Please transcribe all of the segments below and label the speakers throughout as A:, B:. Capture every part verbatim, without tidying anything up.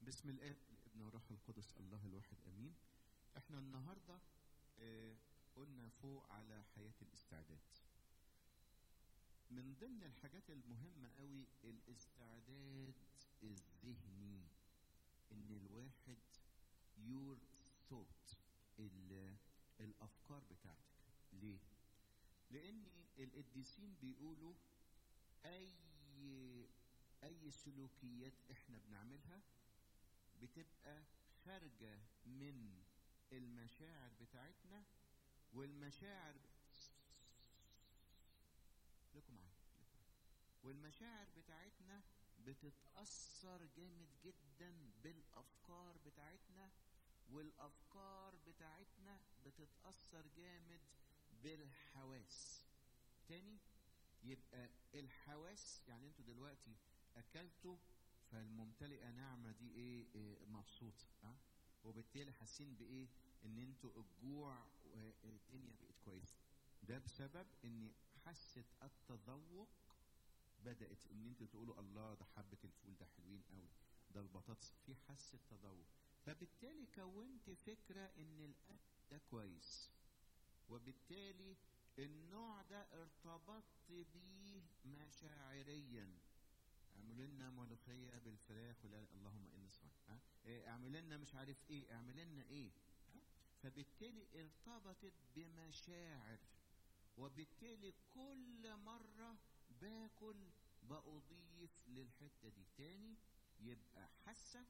A: باسم الآب والابن والروح القدس الله الواحد امين. احنا النهارده آه قلنا فوق على حياة الاستعداد. من ضمن الحاجات المهمة قوي الاستعداد الذهني، ان الواحد your thought الافكار بتاعتك. ليه؟ لان القديسين بيقولوا اي اي سلوكيات احنا بنعملها بتبقى خارجة من المشاعر بتاعتنا، والمشاعر لكم معايا والمشاعر بتاعتنا بتتأثر جامد جدا بالأفكار بتاعتنا، والأفكار بتاعتنا بتتأثر جامد بالحواس. تاني يبقى الحواس، يعني انتوا دلوقتي أكلتوا فالممتلئة نعمة دي ايه, إيه مبسوطة اه وبالتالي حاسين بايه ان انتوا الجوع والدنيا بقت كويسة. ده بسبب ان حاسة التذوق بدأت ان انتوا تقولوا الله ده حبة الفول ده حلوين قوي، ده البطاطس، في حاسة تذوق، فبالتالي كونت فكرة ان الاكل ده كويس، وبالتالي النوع ده ارتبطت بيه مشاعريا. اعملوا لنا ملوخيه بالفراخ ولا اللهم اني صايم، ها إيه اعملوا لنا مش عارف ايه، اعملوا لنا ايه، ها؟ فبالتالي ارتبطت بمشاعر، وبالتالي كل مره باكل بأضيف للحته دي. تاني يبقى حاسه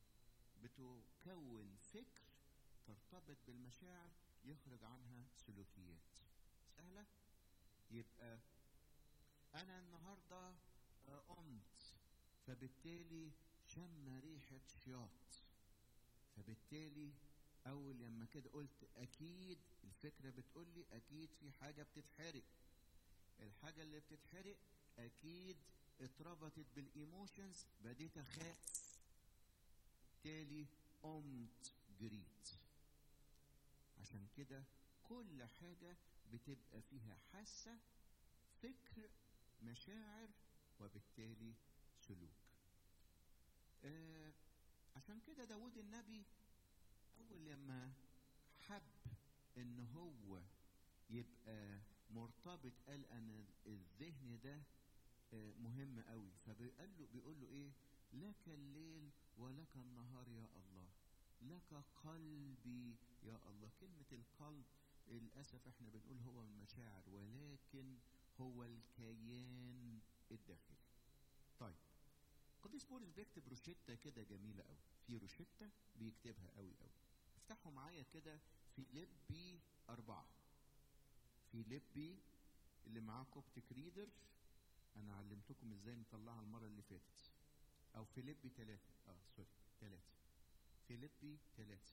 A: بتكون فكر ترتبط بالمشاعر يخرج عنها سلوكيات. سهله؟ يبقى انا النهارده قمت فبالتالي شم ريحة شياط، فبالتالي أول لما كده قلت أكيد الفكرة بتقول لي أكيد في حاجة بتتحرق، الحاجة اللي بتتحرق أكيد اتربطت بالإيموشنز، بديت أخاف، بالتالي قمت جريت. عشان كده كل حاجة بتبقى فيها حاسة، فكر، مشاعر، وبالتالي سلوك. آه عشان كده داود النبي أول لما حب إن هو يبقى مرتبط قال أن الذهن ده آه مهم قوي، فبيقول له بيقول له إيه؟ لك الليل ولك النهار يا الله، لك قلبي يا الله. كلمة القلب للأسف احنا بنقول هو المشاعر، ولكن هو الكيان الداخلي. طيب قديس بولس بيكتب روشتة كده جميلة قوي، في روشتة بيكتبها قوي قوي. افتحوا معايا كده في لبي أربعة، في لبي اللي معاه كوبتك ريدر، أنا علمتكم إزاي نطلعها المرة اللي فاتت، أو في لبي ثلاثة، آه سوري ثلاثة، في لبي ثلاثة،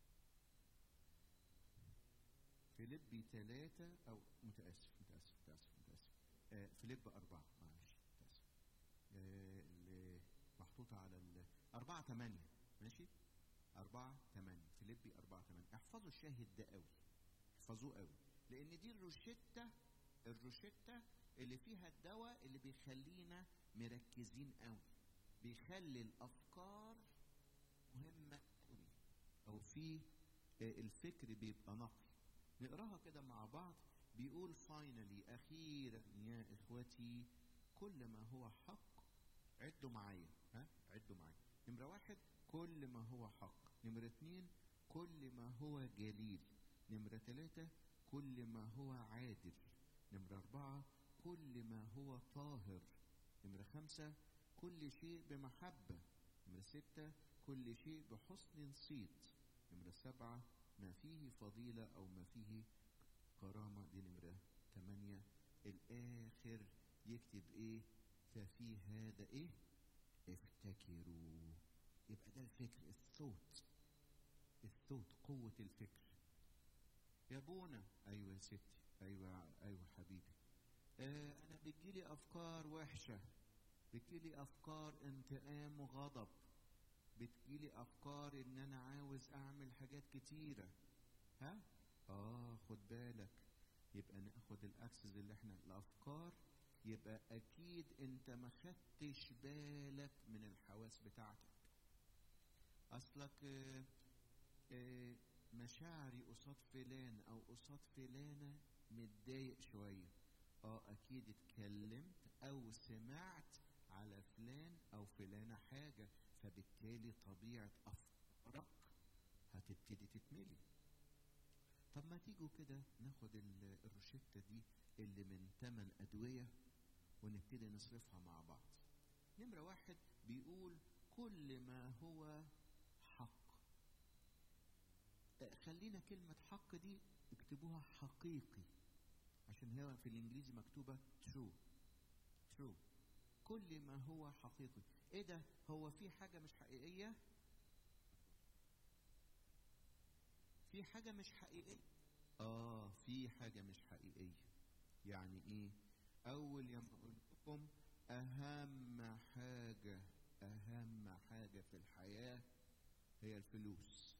A: في لبي ثلاثة أو متأسف متأسف متأسف متأسف آه في لب أربعة، معلش متأسف آه اللي محطوطة على ال أربعة ثمانية، ماشي؟ أربعة ثمانية، في لبي أربعة ثمانية. احفظوا الشاهد ده قوي، احفظوه قوي، لأن دي الروشتة، الروشتة اللي فيها الدواء اللي بيخلينا مركزين قوي، بيخلي الأفكار مهمة قوي، أو في آه الفكر بيبقى نقي. نقراها كده مع بعض. بيقول finally أخيرا يا إخوتي كل ما هو حق، عدوا معايا، ها عدوا معايا. نمرة واحد كل ما هو حق، نمرة اتنين كل ما هو جليل، نمرة ثلاثة كل ما هو عادل، نمرة أربعة كل ما هو طاهر، نمرة خمسة كل شيء بمحبة، نمرة ستة كل شيء بحسن صيت، نمرة سبعة ما فيه فضيلة أو ما فيه كرامة، دي نمرة ثمانية. الآخر يكتب إيه؟ ففي هذا إيه؟ افتكروا. يبقى ده الفكر، الثوت، الثوت قوة الفكر. يا بونا، أيوة يا ستي، أيوة أيوة حبيبي، آه أنا بتجيلي أفكار وحشة، بتجيلي أفكار انتقام وغضب، بتجيلي أفكار إن أنا عاوز أعمل حاجات كتيرة، ها؟ آه خد بالك، يبقى ناخد الأكسس اللي إحنا الأفكار، يبقى أكيد أنت ما خدتش بالك من الحواس بتاعتك. اصلك آه آه مشاعري قصاد فلان او قصاد فلانه متضايق شويه. اه اكيد اتكلمت او سمعت على فلان او فلانه حاجه، فبالتالي طبيعه افكارك هتبتدي تتملي. طب ما تيجوا كده ناخد الروشته دي اللي من ثمان ادويه ونبتدي نصرفها مع بعض. نمره واحد بيقول كل ما هو حق. خلينا كلمه حق دي اكتبوها حقيقي، عشان هي في الانجليزي مكتوبه true true. كل ما هو حقيقي. ايه ده؟ هو في حاجه مش حقيقيه؟ في حاجه مش حقيقيه؟ اه في حاجه مش حقيقيه. يعني ايه؟ اول يوم اقول لكم اهم حاجه اهم حاجه في الحياه هي الفلوس.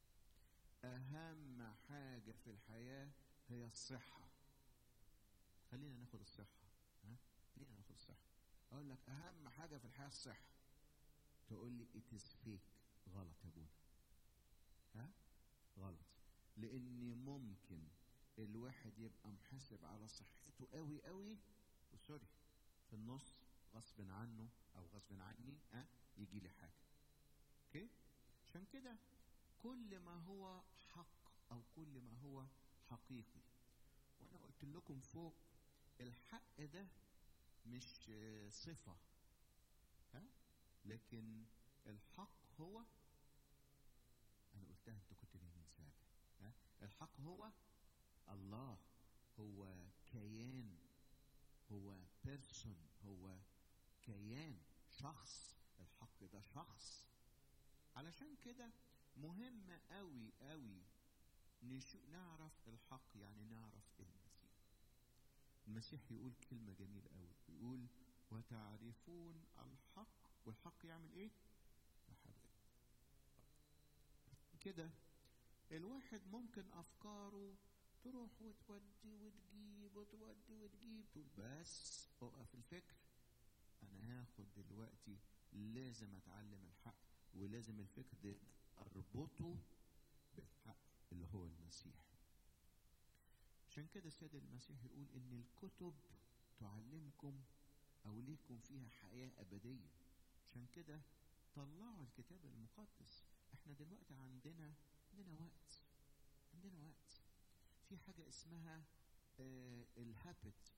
A: اهم حاجه في الحياه هي الصحه. خلينا ناخد الصحه. ها خلينا ناخد الصحه. اقول لك اهم حاجه في الحياه الصحه، تقول لي it is fake. غلط يا ابونا. ها غلط. لان ممكن الواحد يبقى محاسب على صحته قوي قوي وسوري في النص غصب عنه او غصب عني ها يجي لي حاجه. اوكي؟ عشان كده كل ما هو حق او كل ما هو حقيقي. وانا قلت لكم فوق الحق ده مش صفه، ها لكن الحق هو، انا قلتها انتوا كنتوا نايمين ساعه. ها الحق هو الله، هو كيان، هو بيرسون، هو كيان، شخص. الحق ده شخص. علشان كده مهم قوي قوي نشو نعرف الحق، يعني نعرف المسيح. المسيح يقول كلمة جميلة قوي، يقول وتعرفون الحق والحق يعمل ايه؟ يحرر. كده الواحد ممكن افكاره تروح وتودي وتجيب وتودي وتجيب، تقول بس اقف الفكر. انا هاخد دلوقتي لازم اتعلم الحق، ولازم الفكر ده اربطه بالحق اللي هو المسيح. عشان كده السيد المسيح يقول ان الكتب تعلمكم او ليكم فيها حياة ابدية. عشان كده طلعوا الكتاب المقدس. احنا دلوقتي عندنا عندنا وقت عندنا وقت في حاجة اسمها آه الهابت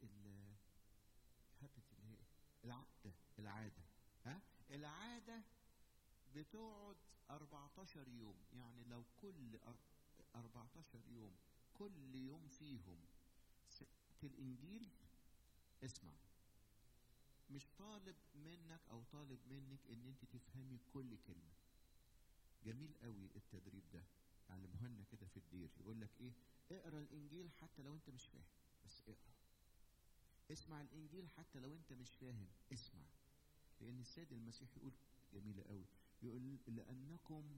A: الهابت اللي هي العادة العادة ها العادة بتقعد أربعتاشر يوم. يعني لو كل أربعتاشر يوم كل يوم فيهم سمعت الإنجيل، اسمع، مش طالب منك أو طالب منك إن أنت تفهمي كل كلمة. جميل قوي التدريب ده، علموه لنا كده في الدير. يقول لك إيه؟ اقرأ الإنجيل حتى لو أنت مش فاهم، بس اقرأ. اسمع الإنجيل حتى لو أنت مش فاهم، اسمع. لأن السيد المسيح يقول جميلة قوي، يقول لأنكم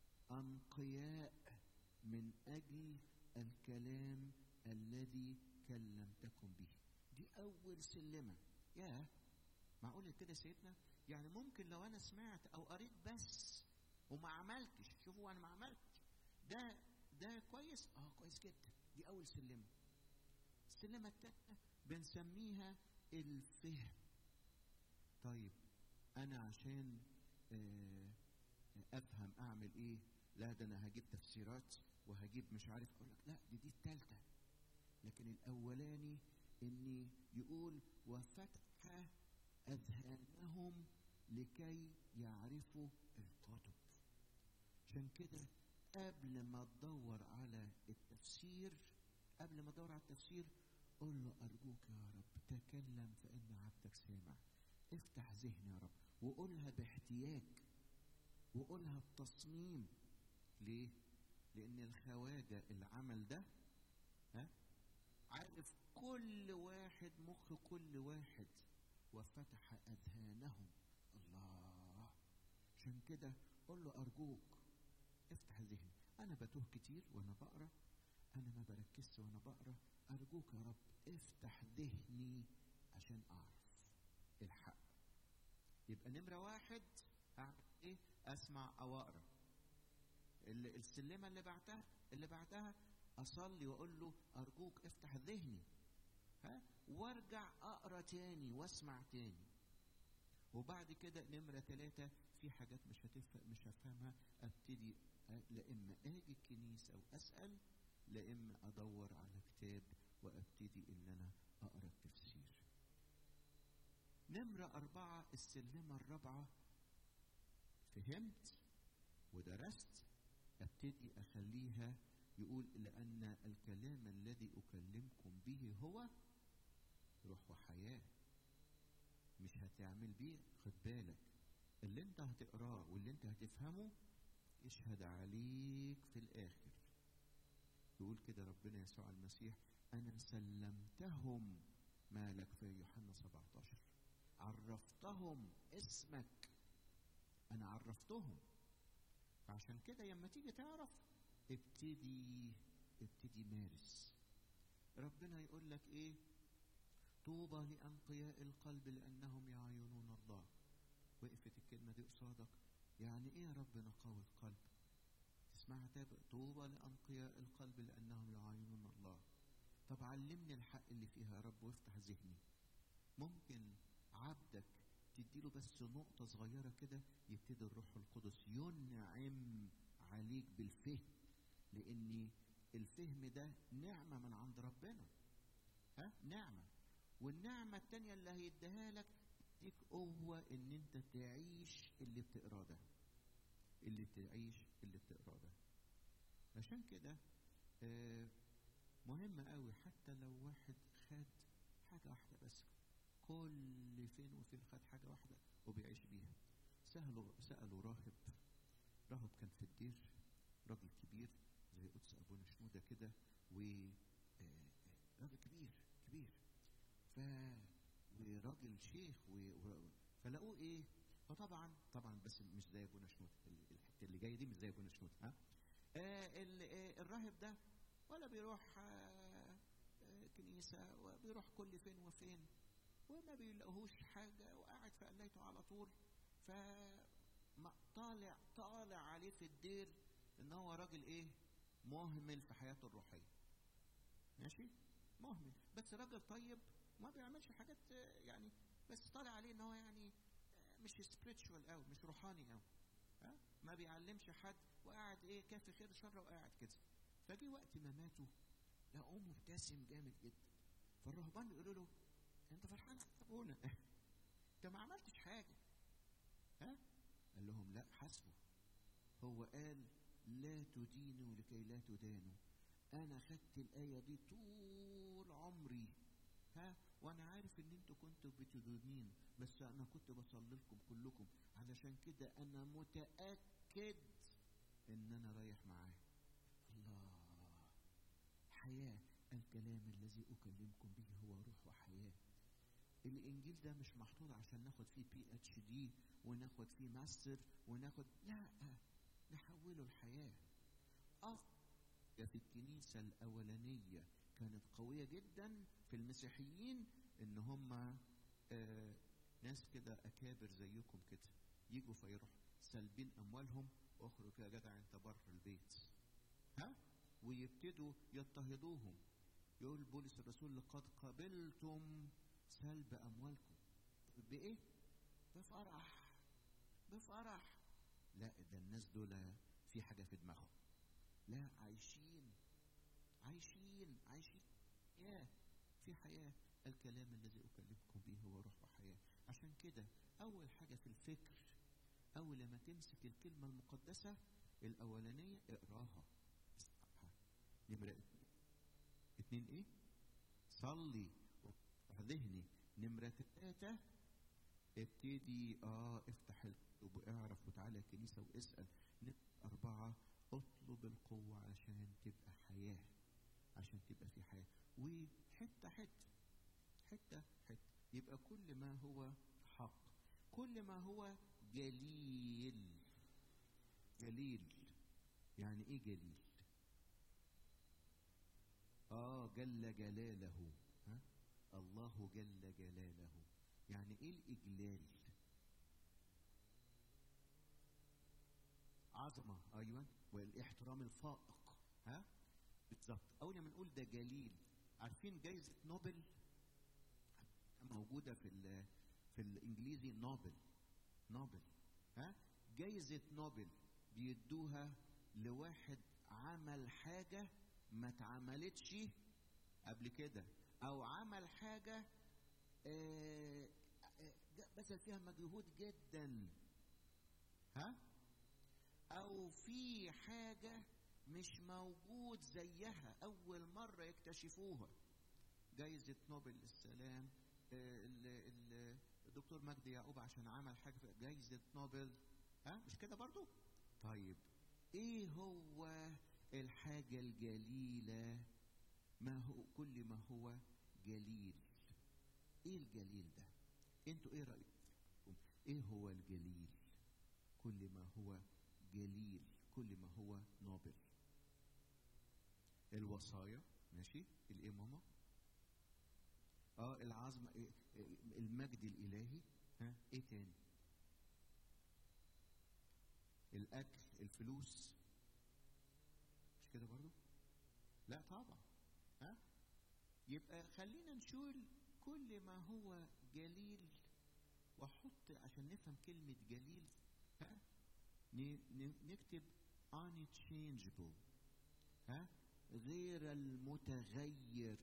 A: أنقياء من أجل الكلام الذي كلمتكم به. دي أول سلمة. يا معقول كده سيدنا؟ يعني ممكن لو أنا سمعت أو قريت بس وما عملتش، شوفوا أنا ما عملتش، ده ده كويس؟ آه كويس جدا. دي أول سلمة. السلمة التانية بنسميها الفهم. طيب أنا عشان آه أفهم أعمل إيه؟ لا ده أنا هجيب تفسيرات وهجيب مش عارف. أقول لك لا دي دي التالتة. لكن الأولاني إني يقول وفتح أذهانهم لكي يعرفوا الكتب. عشان كده قبل ما تدور على التفسير قبل ما تدور على التفسير قل له أرجوك يا رب تكلم فإن عبدك سامع. افتح ذهني يا رب، وقولها باحتياج وقولها بتصميم. ليه؟ لأن الخواجة العمل ده ها عارف كل واحد، مخ كل واحد، وفتح أذهانهم. الله. عشان كده قل له أرجوك افتح ذهني. أنا بتوه كتير وأنا بقرأ، أنا ما بركزش وأنا بقرأ. أرجوك يا رب افتح ذهني عشان أعرف الحق. يبقى نمرة واحد أعمل إيه؟ أسمع أو أقرأ. السلمة اللي بعدها اللي بعدها أصلي وأقول له أرجوك افتح ذهني، ها، وارجع أقرأ تاني واسمع تاني. وبعد كده نمرة ثلاثة، في حاجات مش هتفهم مش هفهمها، ابتدي لا اما اجي الكنيسة واسأل، لا اما ادور على كتاب وابتدي ان انا اقرأ التفسير. نمرة أربعة، السلمة الرابعة، فهمت ودرست، ابتدي اخليها يقول لأن الكلام الذي أكلمكم به هو روح وحياة. مش هتعمل بيه، خد بالك اللي انت هتقراه واللي انت هتفهمه يشهد عليك في الآخر. يقول كده ربنا يسوع المسيح: أنا سلمتهم مالك في يوحنا سبعتاشر، عرفتهم اسمك، أنا عرفتهم. فعشان كده لما تيجي تعرف ابتدي ابتدي مارس. ربنا يقول لك ايه؟ طوبى لأنقياء القلب لأنهم يعاينون الله. وقفت الكلمة دي قصادك، يعني ايه يا رب نقاوة القلب؟ تسمعها تابع، طوبى لأنقياء القلب لأنهم يعاينون الله. طب علمني الحق اللي فيها يا رب وافتح ذهني. ممكن عبدك تديله بس نقطة صغيرة كده، يبتدي الروح القدس ينعم عليك بالفهم، لأن الفهم ده نعمة من عند ربنا، ها، نعمة. والنعمة التانية اللي هيديها لك تديك قوة ان انت تعيش اللي بتقراه ده، اللي تعيش اللي بتقراه ده. عشان كده آه مهم قوي، حتى لو واحد خد حاجة واحدة بس، كل فين وفين خد حاجة واحدة وبيعيش بيها. سألوا سألوا راهب راهب كان في الدير، راجل كبير زي قدس أبونا شنودة كده، و راجل كبير كبير ف وراجل شيخ و... و... فلقوه ايه؟ فطبعا طبعا بس مش زي ابونا شنودة، الحته اللي جايه دي مش زي ابونا شنودة، ها. آه ال... آه الراهب ده ولا بيروح آه آه كنيسه، وبيروح كل فين وفين وما بيلاقوهوش حاجه، وقاعد في قلايته على طول. ف طالع طالع عليه في الدير ان هو راجل ايه؟ مهمل في حياته الروحيه. ماشي؟ مهمل، بس راجل طيب ما بيعملش حاجات يعني، بس طالع عليه ان هو يعني مش سبريتشوال قوي، مش روحاني قوي، ها، ما بيعلمش حد، وقاعد ايه كافي خير شر وقاعد كده. فجي وقت ما ماتوا لقوه مبتسم جامد جدا. فالرهبان بيقولوا له: انت فرحان يا ابونا؟ انت ما عملتش حاجه، ها؟ قال لهم: لا، حسبه. هو قال: لا تدينوا لكي لا تدانوا. انا خدت الايه دي طول عمري، ها، وانا عارف ان انتوا كنتوا بتدونين، بس انا كنت بصلي لكم كلكم، علشان كده انا متاكد ان انا رايح معاه. الله، حياه. الكلام الذي اكلمكم به هو روح وحياه. الانجيل ده مش محطوط عشان ناخد فيه بي اتش دي وناخد فيه ماستر وناخد، لا، نحوله الحياه. اه في الكنيسه الاولانيه كانت قويه جدا في المسيحيين، ان هم آه ناس كده اكابر زيكم كده، يجوا فيروح سالبين اموالهم، واخرج يا جدع انت بره البيت، ها، ويبتدوا يضطهدوهم. يقول بولس الرسول: لقد قبلتم سلب اموالكم بايه؟ بفرح، بفرح. لا، ده الناس دول في حاجه في دماغهم، لا، عايشين عايشين عايشين حياه، في حياه. الكلام الذي اكلمكم به هو روح وحياه. عشان كده اول حاجه في الفكر، اول لما تمسك الكلمه المقدسه الاولانيه اقراها، اسمعها. نمره اتنين ايه؟ صلي ذهني. نمره ثلاثه ابتدي اه افتح الكتب واعرف وتعالى الكنيسه واسال. نمره اربعه اطلب القوه عشان تبقى حياه، عشان تبقى في حياه. وحته حته حته حته يبقى كل ما هو حق، كل ما هو جليل. جليل يعني ايه جليل؟ اه جل جلاله، ها، الله جل جلاله. يعني ايه الاجلال؟ العظمه، ايوه، والاحترام الفائق. ها بالظبط. اول ما نقول ده جليل، عارفين جايزه نوبل موجوده في ال في الانجليزي نوبل، نوبل. ها جايزه نوبل بيدوها لواحد عمل حاجه ما اتعملتش قبل كده، او عمل حاجه آه بذل فيها مجهود جدا، ها، او في حاجه مش موجود زيها اول مره يكتشفوها. جايزه نوبل للسلام الدكتور مجدي يعقوب عشان عمل حاجه في جايزه نوبل، ها مش كده برضو؟ طيب ايه هو الحاجه الجليله؟ ما هو كل ما هو جليل. ايه الجليل ده؟ انتوا ايه رايكم؟ ايه هو الجليل؟ كل ما هو جليل، كل ما هو نوبل. الوصايا، ماشي، الايه ماما؟ اه العظمه، إيه؟ المجد الالهي. ها ايه تاني؟ الاكل، الفلوس، مش كده برضو؟ لا طبعا. ها يبقى خلينا نشوف كل ما هو جليل، واحط عشان نفهم كلمه جليل، ها نكتب unchangeable، ها غير المتغير،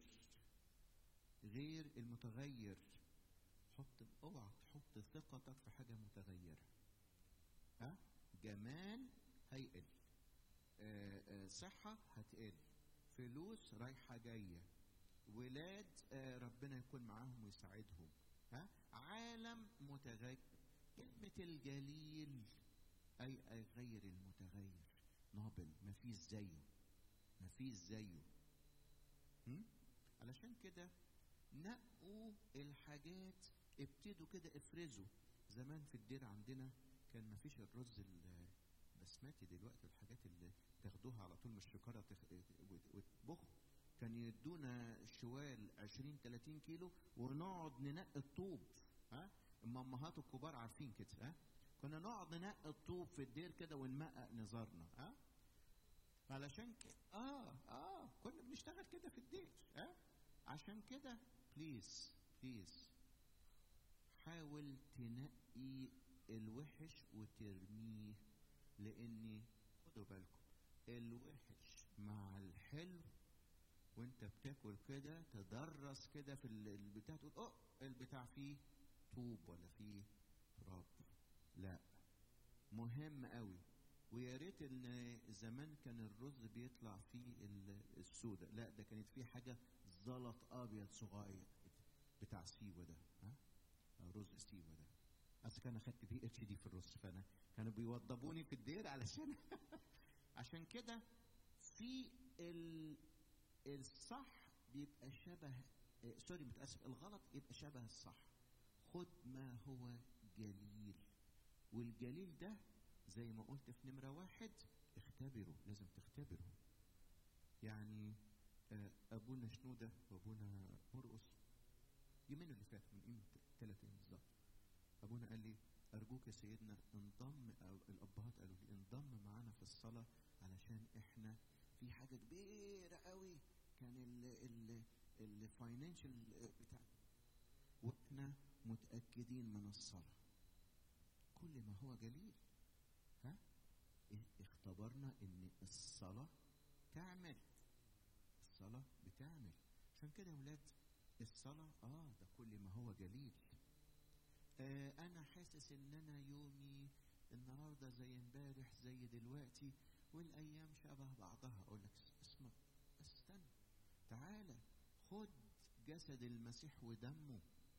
A: غير المتغير. حط، اوعى تحط ثقتك في حاجه متغيره. ها جمال هيقل، آآ آآ صحه هتقل، فلوس رايحه جايه، ولاد ربنا يكون معاهم ويساعدهم. ها عالم متغير. كلمه الجليل اي اي غير المتغير، نوبل، مفيش زيه، مفيش زيه. هم؟ علشان كده نقوا الحاجات، ابتدوا كده افرزوا. زمان في الدير عندنا كان مفيش الرز البسماتي دلوقتي والحاجات اللي تاخدوها على طول من الشكاره وتطبخوا. كان يدونا شوال عشرين تلاتين كيلو ونقعد ننقي الطوب. ها امهات الكبار عارفين كده. ها كنا نقعد ننقي الطوب في الدير كده ونمقق نظرنا. ها علشان كده اه اه كنا بنشتغل كده في الدير. ها عشان كده بليز بليز حاول تنقي الوحش وترميه، لاني خدوا بالكم الوحش مع الحلو وانت بتاكل كده تدرس كده في البتاع، تقول اه البتاع فيه طوب ولا فيه تراب. لا مهم قوي. ويا ريت ان زمان كان الرز بيطلع فيه السوداء، لا ده كانت فيه حاجه زلط ابيض صغير بتاع سيوه ده. ها رز سيوه ده، اصل كان اخدت بي اتش دي في الرز، فانا كانوا بيوضبوني في الدير علشان عشان كده في ال... الصح بيبقى شبه آه سوري متاسف، الغلط يبقى شبه الصح. خد ما هو جليل، والجليل ده زي ما قلت في نمره واحد اختبره، لازم تختبره. يعني آه ابونا شنوده وابونا مرقص يومين اللي فات من قيمه ثلاث ايام بالظبط، ابونا قال لي ارجوك يا سيدنا انضم، أو الابهات قالوا لي انضم معانا في الصلاه، علشان احنا في حاجه كبيره قوي كان ال ال الفاينانشال بتاع، واحنا متاكدين من الصلاه. كل ما هو جليل. ها اختبرنا ان الصلاه تعمل، الصلاه بتعمل. عشان كده يا ولاد الصلاه اه ده كل ما هو جليل. آه انا حاسس ان انا يومي النهارده زي امبارح زي دلوقتي والايام شبه بعضها. اقول لك اسمع، استنى، تعالى خد جسد المسيح ودمه،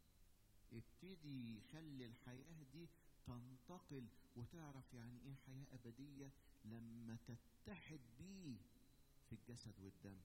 A: ابتدي خلي الحياه دي تنتقل وتعرف يعني ايه حياه ابديه لما تتحد بيه في الجسد والدم.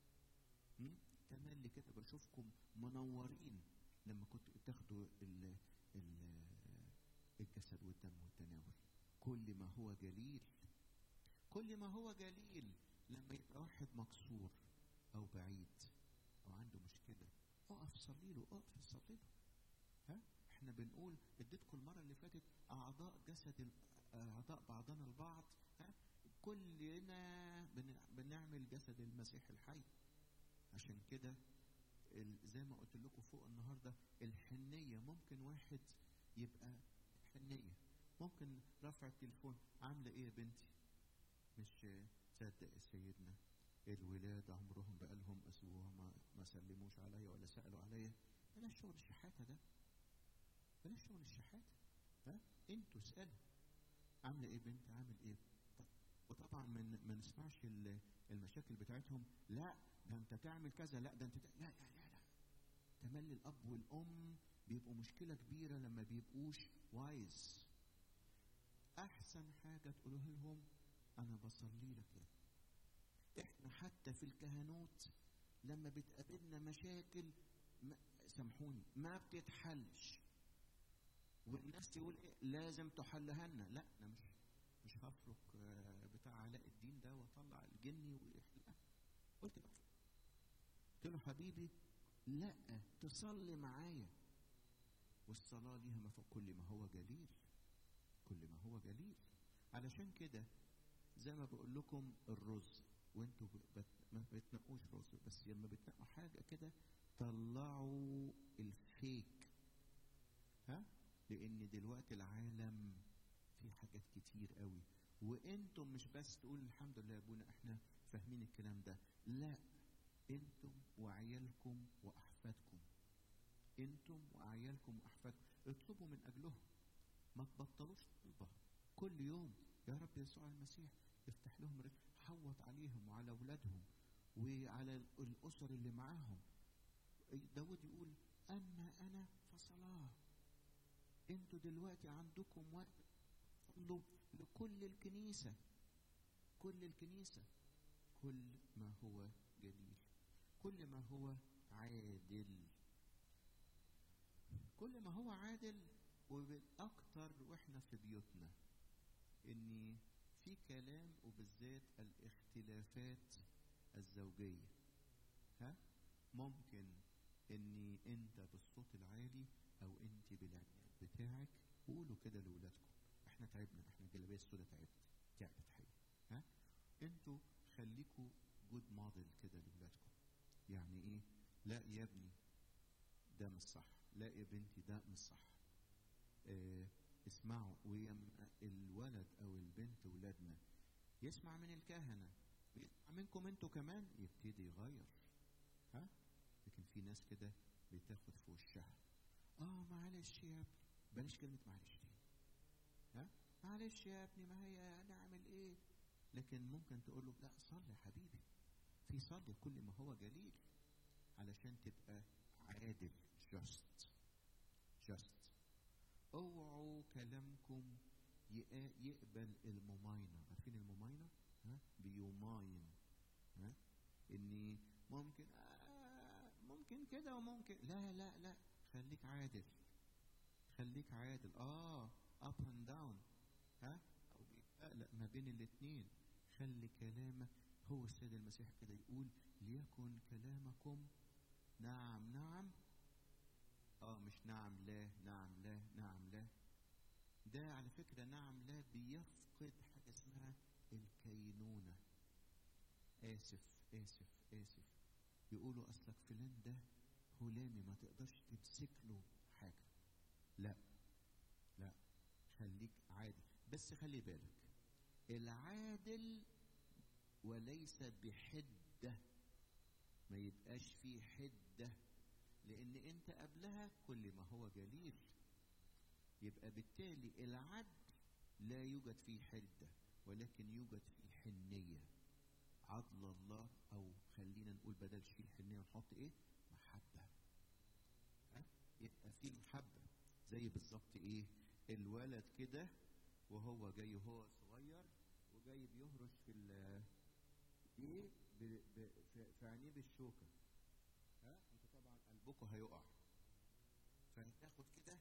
A: تملي كده بشوفكم منورين لما كنتوا تاخدوا ال ال الجسد والدم والتناول. كل ما هو جليل، كل ما هو جليل. لما يبقى واحد مكسور او بعيد او عنده مشكله، اقف صلي له، اقف صلي له. ها احنا بنقول اديتكم المره اللي فاتت اعضاء جسد اعضاء بعضنا البعض. ها كلنا بنعمل جسد المسيح الحي. عشان كده زي ما قلت لكم فوق النهارده، الحنيه ممكن واحد يبقى حنيه، ممكن رفع التليفون، عامله ايه يا بنتي؟ مش تصدق يا سيدنا الولاد عمرهم بقالهم اسبوع ما ما سلموش عليا ولا سالوا عليا. بلاش شغل الشحاته ده، بلاش شغل الشحاته. ها انتوا اسالوا عامله ايه بنتي، عامل ايه؟ وطبعا من ما نسمعش المشاكل بتاعتهم، لا ده انت تعمل كذا، لا ده انت لا لا لا لا. تملي الاب والام بيبقوا مشكله كبيره لما بيبقوش وايز. احسن حاجه تقولوها لهم انا بصلي لك يا. احنا حتى في الكهنوت لما بتقابلنا مشاكل ما سامحوني ما بتتحلش، والناس تقول ايه لازم تحلها لنا، لا انا مش مش هفرك بتاع علاء الدين ده واطلع الجني ويحلها. قلت له قلت له حبيبي لا، تصلي معايا، والصلاه ليها ما فوق كل ما هو جليل، كل ما هو جليل. علشان كده زي ما بقول لكم الرز، وانتوا بت... ما بتنقوش رز، بس لما بتنقوا حاجه كده طلعوا الفيك. ها لان دلوقتي العالم في حاجات كتير قوي، وانتم مش بس تقول الحمد لله يا ابونا احنا فاهمين الكلام ده، لا انتم وعيالكم واحفادكم، انتم وعيالكم واحفادكم اطلبوا من اجلهم، ما تبطلوش طلبه كل يوم. يا رب يسوع المسيح افتح لهم رزق، حوط عليهم وعلى اولادهم وعلى الاسر اللي معاهم. داود يقول اما انا فصلاه. انتوا دلوقتي عندكم وقت صلوا لكل الكنيسه، كل الكنيسه، كل ما هو جليل، كل ما هو عادل، كل ما هو عادل. وبالاكثر واحنا في بيوتنا ان في كلام، وبالذات الاختلافات الزوجيه. ها ممكن ان انت بالصوت العالي او انت بالعناد بتاعك، قولوا كده لاولادكم احنا تعبنا، احنا الجلابيه السوداء تعبت تعبت حقيقي. ها انتوا خليكوا جود موديل كده لاولادكم. يعني ايه؟ لا يا ابني ده مش صح، لا يا بنتي ده مش صح. اه اسمعوا، والولد او البنت ولادنا يسمع من الكهنه، يسمع منكم انتوا كمان، يبتدي يغير. ها لكن في ناس كده بتاخد في وشها، اه معلش يا ابني، بلاش كلمه معلش دي. ها معلش يا ابني، ما هي نعمل ايه؟ لكن ممكن تقول له لا صلي يا حبيبي، في صلي كل ما هو جليل، علشان تبقى عادل. جاست جاست اوعوا كلامكم يقبل المماينه. عارفين المماينه؟ ها بيماين، ها اني ممكن آه ممكن كده وممكن لا لا لا. خليك عادل، خليك عادل. اه اب اند داون، ها او بيتقلق ما بين الاثنين. خلي كلامك، هو السيد المسيح كده يقول ليكن كلامكم نعم نعم، اه مش نعم لا نعم لا نعم لا. ده على فكرة نعم لا بيفقد حاجة اسمها الكينونة. آسف آسف آسف، يقولوا أصلك فلان ده هلامي ما تقدرش تمسك له حاجة. لا لا، خليك عادل، بس خلي بالك العادل وليس بحدة، ما يبقاش فيه حدة، لأن أنت قبلها كل ما هو جليل. يبقى بالتالي العدل لا يوجد فيه حدة، ولكن يوجد فيه حنية. عدل الله، أو خلينا نقول بدل شيء حنية نحط إيه؟ محبة. ها؟ يبقى فيه محبة. زي بالظبط إيه؟ الولد كده وهو جاي وهو صغير وجاي بيهرش في ال إيه؟ في عينيه بالشوكة. ها؟ أنتوا طبعًا قلبكم هيقع. فهتاخد كده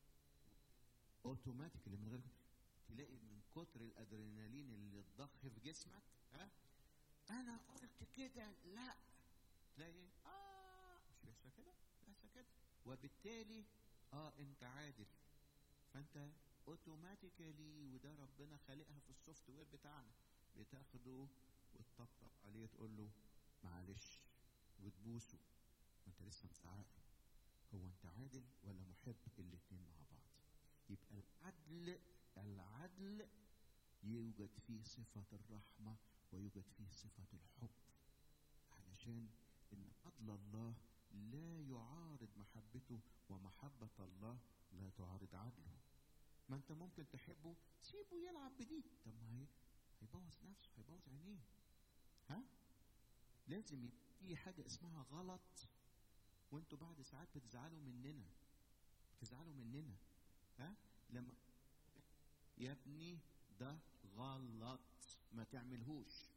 A: اوتوماتيكلي من غير تلاقي من كتر الادرينالين اللي اتضخ في جسمك، ها انا قلت كده، لا تلاقي اه مش بيحصل كده، بيحصل كده، وبالتالي اه انت عادل. فانت اوتوماتيكلي، وده ربنا خالقها في السوفت وير بتاعنا، بتاخده وتطبطب عليه تقول له معلش وتبوسه، وانت لسه مزعقه. هو انت عادل ولا محب؟ الاتنين مع بعض. يبقى العدل العدل يوجد فيه صفة الرحمة ويوجد فيه صفة الحب، علشان ان عدل الله لا يعارض محبته ومحبة الله لا تعارض عدله. ما انت ممكن تحبه سيبه يلعب بدي، طب ما هي هيبوظ نفسه، هيبوظ عينيه. ها لازم يبقى في حاجة اسمها غلط، وانتوا بعد ساعات بتزعلوا مننا بتزعلوا مننا ها لما يا ابني ده غلط ما تعملهوش.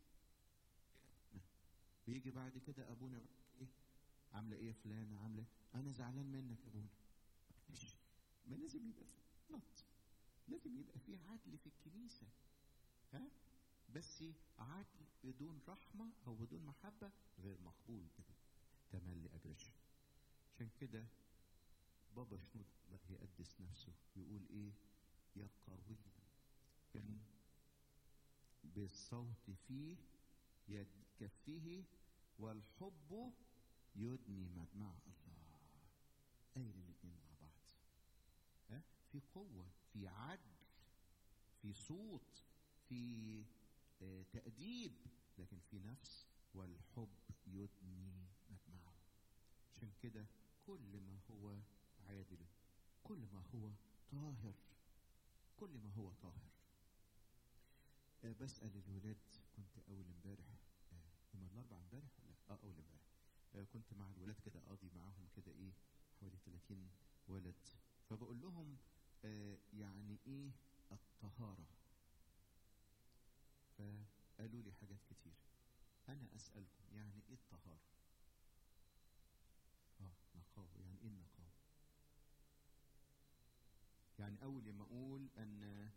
A: بيجي بعد كده ابونا ايه عامله ايه فلانه عامله، انا زعلان منك يا ابونا. مش ما لازم يبقى في غلط، لازم يبقى في عدل في الكنيسه. ها بس عدل بدون رحمه او بدون محبه غير مقبول، كده تملي اجريشن. عشان كده بابا شنود الله يقدس نفسه يقول ايه؟ يا قوي كان بالصوت فيه يكفيه والحب يدني مدمع الله. قايل الاثنين مع بعض. ها في قوه، في عدل، في صوت، في آه تأديب، لكن في نفس والحب يدني مدمعه. عشان كده كل ما هو عادل، كل ما هو طاهر، كل ما هو طاهر. أه بسأل الولاد، كنت أول امبارح أه يوم الأربع امبارح ولا اه أول امبارح أه كنت مع الولاد كده قاضي معاهم كده إيه حوالي ثلاثين ولد، فبقول لهم أه يعني إيه الطهارة؟ فقالوا لي حاجات كتير. أنا أسألكم يعني إيه الطهارة؟ اه نقاوة. يعني إيه النقاوة؟ يعني أول ما أقول أن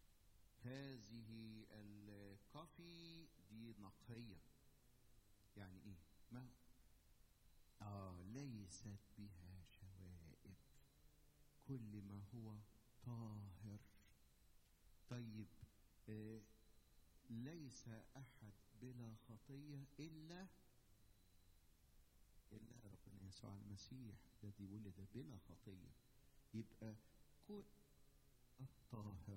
A: هذه الكافي دي نقية، يعني ايه؟ ما اه ليست بها شوائب، كل ما هو طاهر. طيب آه ليس احد بلا خطية الا الا ربنا يسوع المسيح الذي ولد بلا خطية. يبقى كل الطاهر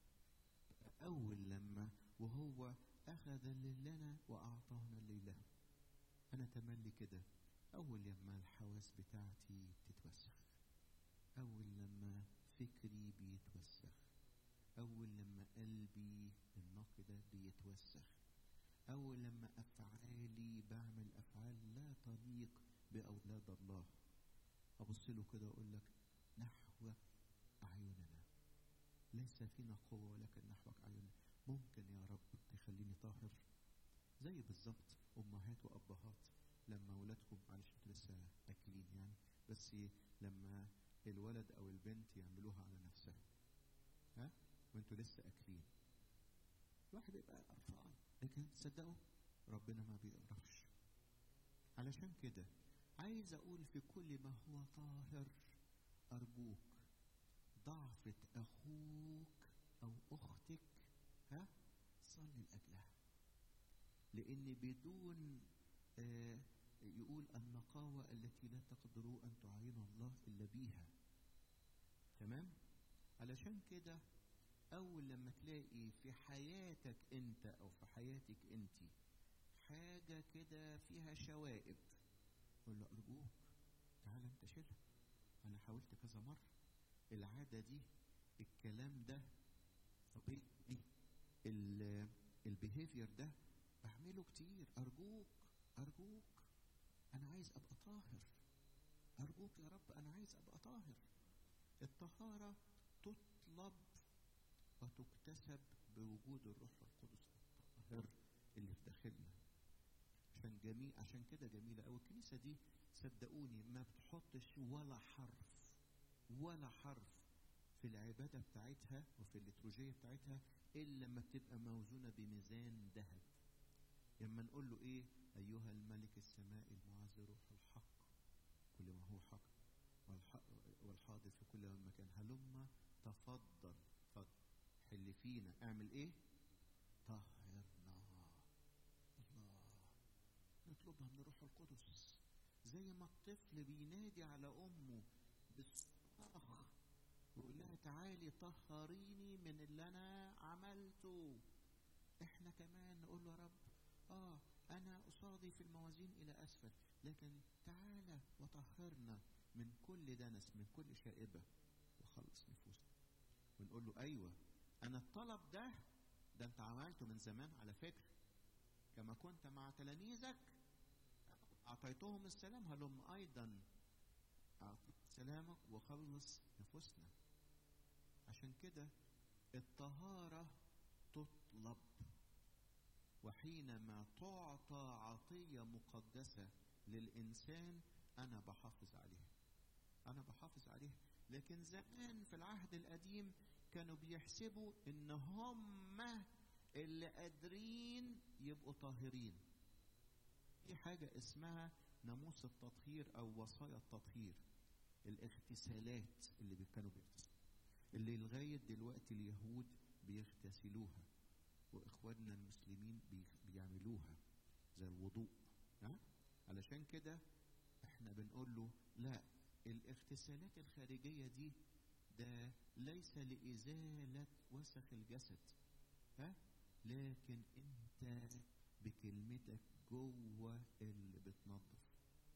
A: أول لما وهو أخذ لنا وأعطانا لله. أنا تملي كده أول لما الحواس بتاعتي بتتوسخ، أول لما فكري بيتوسخ، أول لما قلبي النقي ده بيتوسخ، أول لما أفعالي بعمل أفعال لا تليق بأولاد الله، أبص له كده وأقول لك نحوك أعيننا، ليس فينا قوة ولكن نحوك أعيننا. ممكن يا رب تخليني طاهر؟ زي بالظبط أمهات وأبهات لما ولادكم، معلش انتوا لسه أكلين يعني، بس لما الولد أو البنت يعملوها على نفسها ها وانتوا لسه أكلين، الواحد يبقى قرفان، لكن تصدقوا ربنا ما بيقرفش. علشان كده عايز أقول في كل ما هو طاهر أرجوك ضعفة أخوك أو أختك ها صلي لأجلها، لأن بدون آه يقول النقاوة التي لا تقدروا أن تعينوا الله إلا بيها. تمام؟ علشان كده أول لما تلاقي في حياتك أنت أو في حياتك أنت حاجة كده فيها شوائب، قول له أرجوك تعال أنت شيلها. أنا حاولت كذا مرة، العادة دي، الكلام ده، طبيعي دي، البيهيفير ده بعمله كتير. أرجوك أرجوك أنا عايز أبقى طاهر، أرجوك يا رب أنا عايز أبقى طاهر. الطهارة تطلب وتكتسب بوجود الروح القدس الطاهر اللي في داخلنا. عشان جميل عشان كده جميلة أوي الكنيسة دي، صدقوني ما بتحطش ولا حرف ولا حرف في العبادة بتاعتها وفي الليتورجية بتاعتها إلا لما بتبقى موزونة بميزان ذهب. لما نقول له إيه؟ أيها الملك السمائي المعز روح الحق كل ما هو حق والحاضر في كل مكان، هلما تفضل تفضل حل فينا، اعمل إيه؟ طهرنا زي ما الطفل بينادي على امه بالصراخ ويقول لها تعالي طهريني من اللي انا عملته، احنا كمان نقول له يا رب اه انا اصادي في الموازين الى اسفل، لكن تعالى وطهرنا من كل دنس من كل شائبه وخلص نفوسنا. ونقول له ايوه انا الطلب ده ده انت عملته من زمان على فكره، كما كنت مع تلاميذك اعطيتهم السلام هلم ايضا اعطيك سلامك وخلص نفوسنا. عشان كده الطهاره تطلب، وحينما تعطى عطيه مقدسه للانسان انا بحافظ عليها، انا بحافظ عليها. لكن زمان في العهد القديم كانوا بيحسبوا ان هم اللي قادرين يبقوا طاهرين. في حاجة اسمها ناموس التطهير او وصايا التطهير، الاغتسالات اللي كانوا بيغتسلوا، اللي لغاية دلوقتي اليهود بيغتسلوها واخواننا المسلمين بيعملوها زي الوضوء. ها؟ علشان كده احنا بنقول له لا، الاغتسالات الخارجية دي ده ليس لإزالة وسخ الجسد، ها؟ لكن انت بكلمتك جوه اللي بتنظف.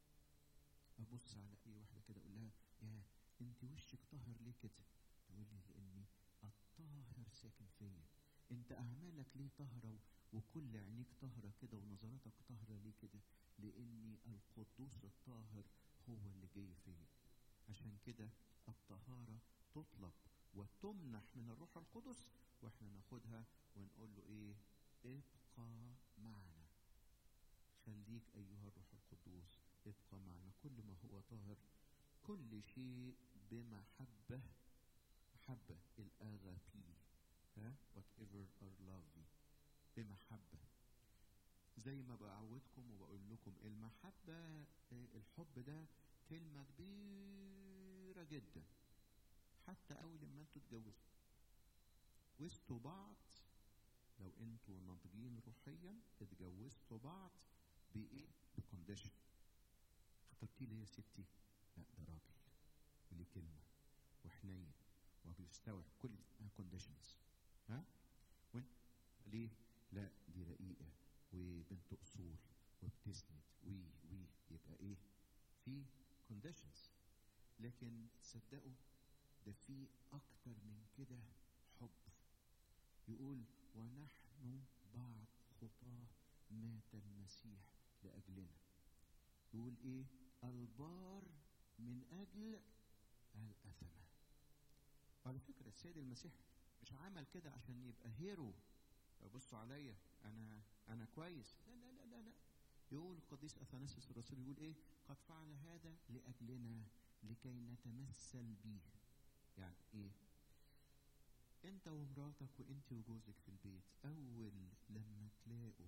A: ابص على اي واحدة كده اقول لها يا انت وشك طاهر ليه كده؟ تقول لي لاني الطاهر ساكن فيا. انت اعمالك ليه طاهرة وكل عينيك طاهرة كده ونظراتك طاهرة ليه كده؟ لاني القدوس الطاهر هو اللي جاي فيا. عشان كده الطهارة تطلب وتمنح من الروح القدس، واحنا ناخدها ونقول له ايه؟ ابقى معنا، خليك ايها الروح القدوس ابقى معنا. كل ما هو طاهر، كل شيء بمحبة، محبة الاغابي، ها whatever are lovely، بمحبة. زي ما بعودكم وبقول لكم المحبة، الحب ده كلمة كبيرة جدا. حتى أول لما انتوا تتجوزوا وسطوا بعض، لو انتوا ناضجين روحيا اتجوزتوا بعض بإيه؟ بكونديشن. اخترتي لي يا ستي؟ لا ده راجل وليه كلمة وحنين وبيستوعب كل كونديشنز. ها؟ وانت ليه؟ لا دي رقيقة وبنت أصول وبتسند وي وي يبقى ايه؟ في كونديشنز. لكن تصدقوا ده في اكتر من كده حب. يقول ونحن بعد خطاه مات المسيح لاجلنا. يقول ايه؟ البار من اجل الاثمه. على فكره السيد المسيح مش عمل كده عشان يبقى هيرو، بصوا عليا انا انا كويس، لا لا لا لا لا. يقول القديس اثناسيوس الرسول يقول ايه؟ قد فعل هذا لاجلنا لكي نتمثل به. يعني ايه؟ انت ومراتك وانت وجوزك في البيت اول لما تلاقوا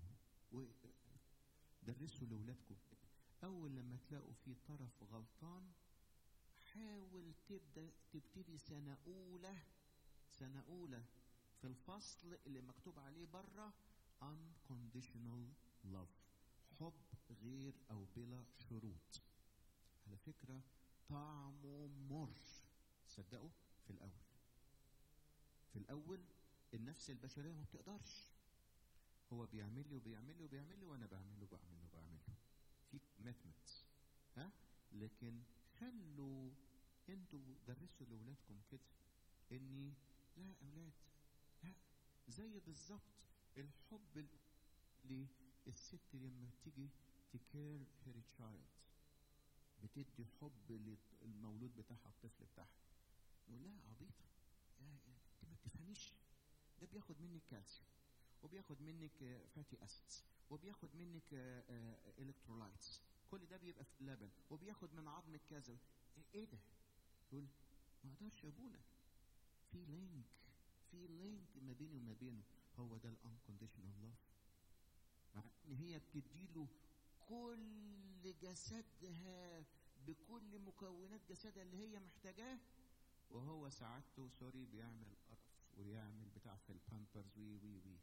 A: درسوا لاولادكم، اول لما تلاقوا في طرف غلطان حاول تبدا تبتدي سنه اولى سنه اولى في الفصل اللي مكتوب عليه بره unconditional love، حب غير او بلا شروط. على فكره طعمه مر، صدقوا. في الاول في الاول النفس البشريه ما بتقدرش، هو بيعمل لي وبيعمل لي وبيعمل لي وانا بعمل له بعمل له بعمل له في كوميتمنتس. ها؟ لكن خلوا انتوا درسوا لاولادكم كده اني لا يا اولاد، لا زي بالظبط الحب اللي الست لما تيجي تكير هير تشايلد بتدي حب للمولود بتاعها الطفل بتاعها. نقول لها عبيطه، انت ما بتفهميش، ده بياخد منك كالسيوم وبياخد منك فاتي اسيدز وبياخد منك الكترولايتس، كل ده بيبقى في اللبن وبياخد من عظمك كذا. ايه ده؟ تقول ما اقدرش يا ابونا، في لينك في لينك ما بيني وما بينه. هو ده الانكونديشنال لاف، مع ان هي بتديله كل جسدها بكل مكونات جسدها اللي هي محتاجاه، وهو سعادته سوري بيعمل قرف ويعمل بتاع في البامبرز وي وي وي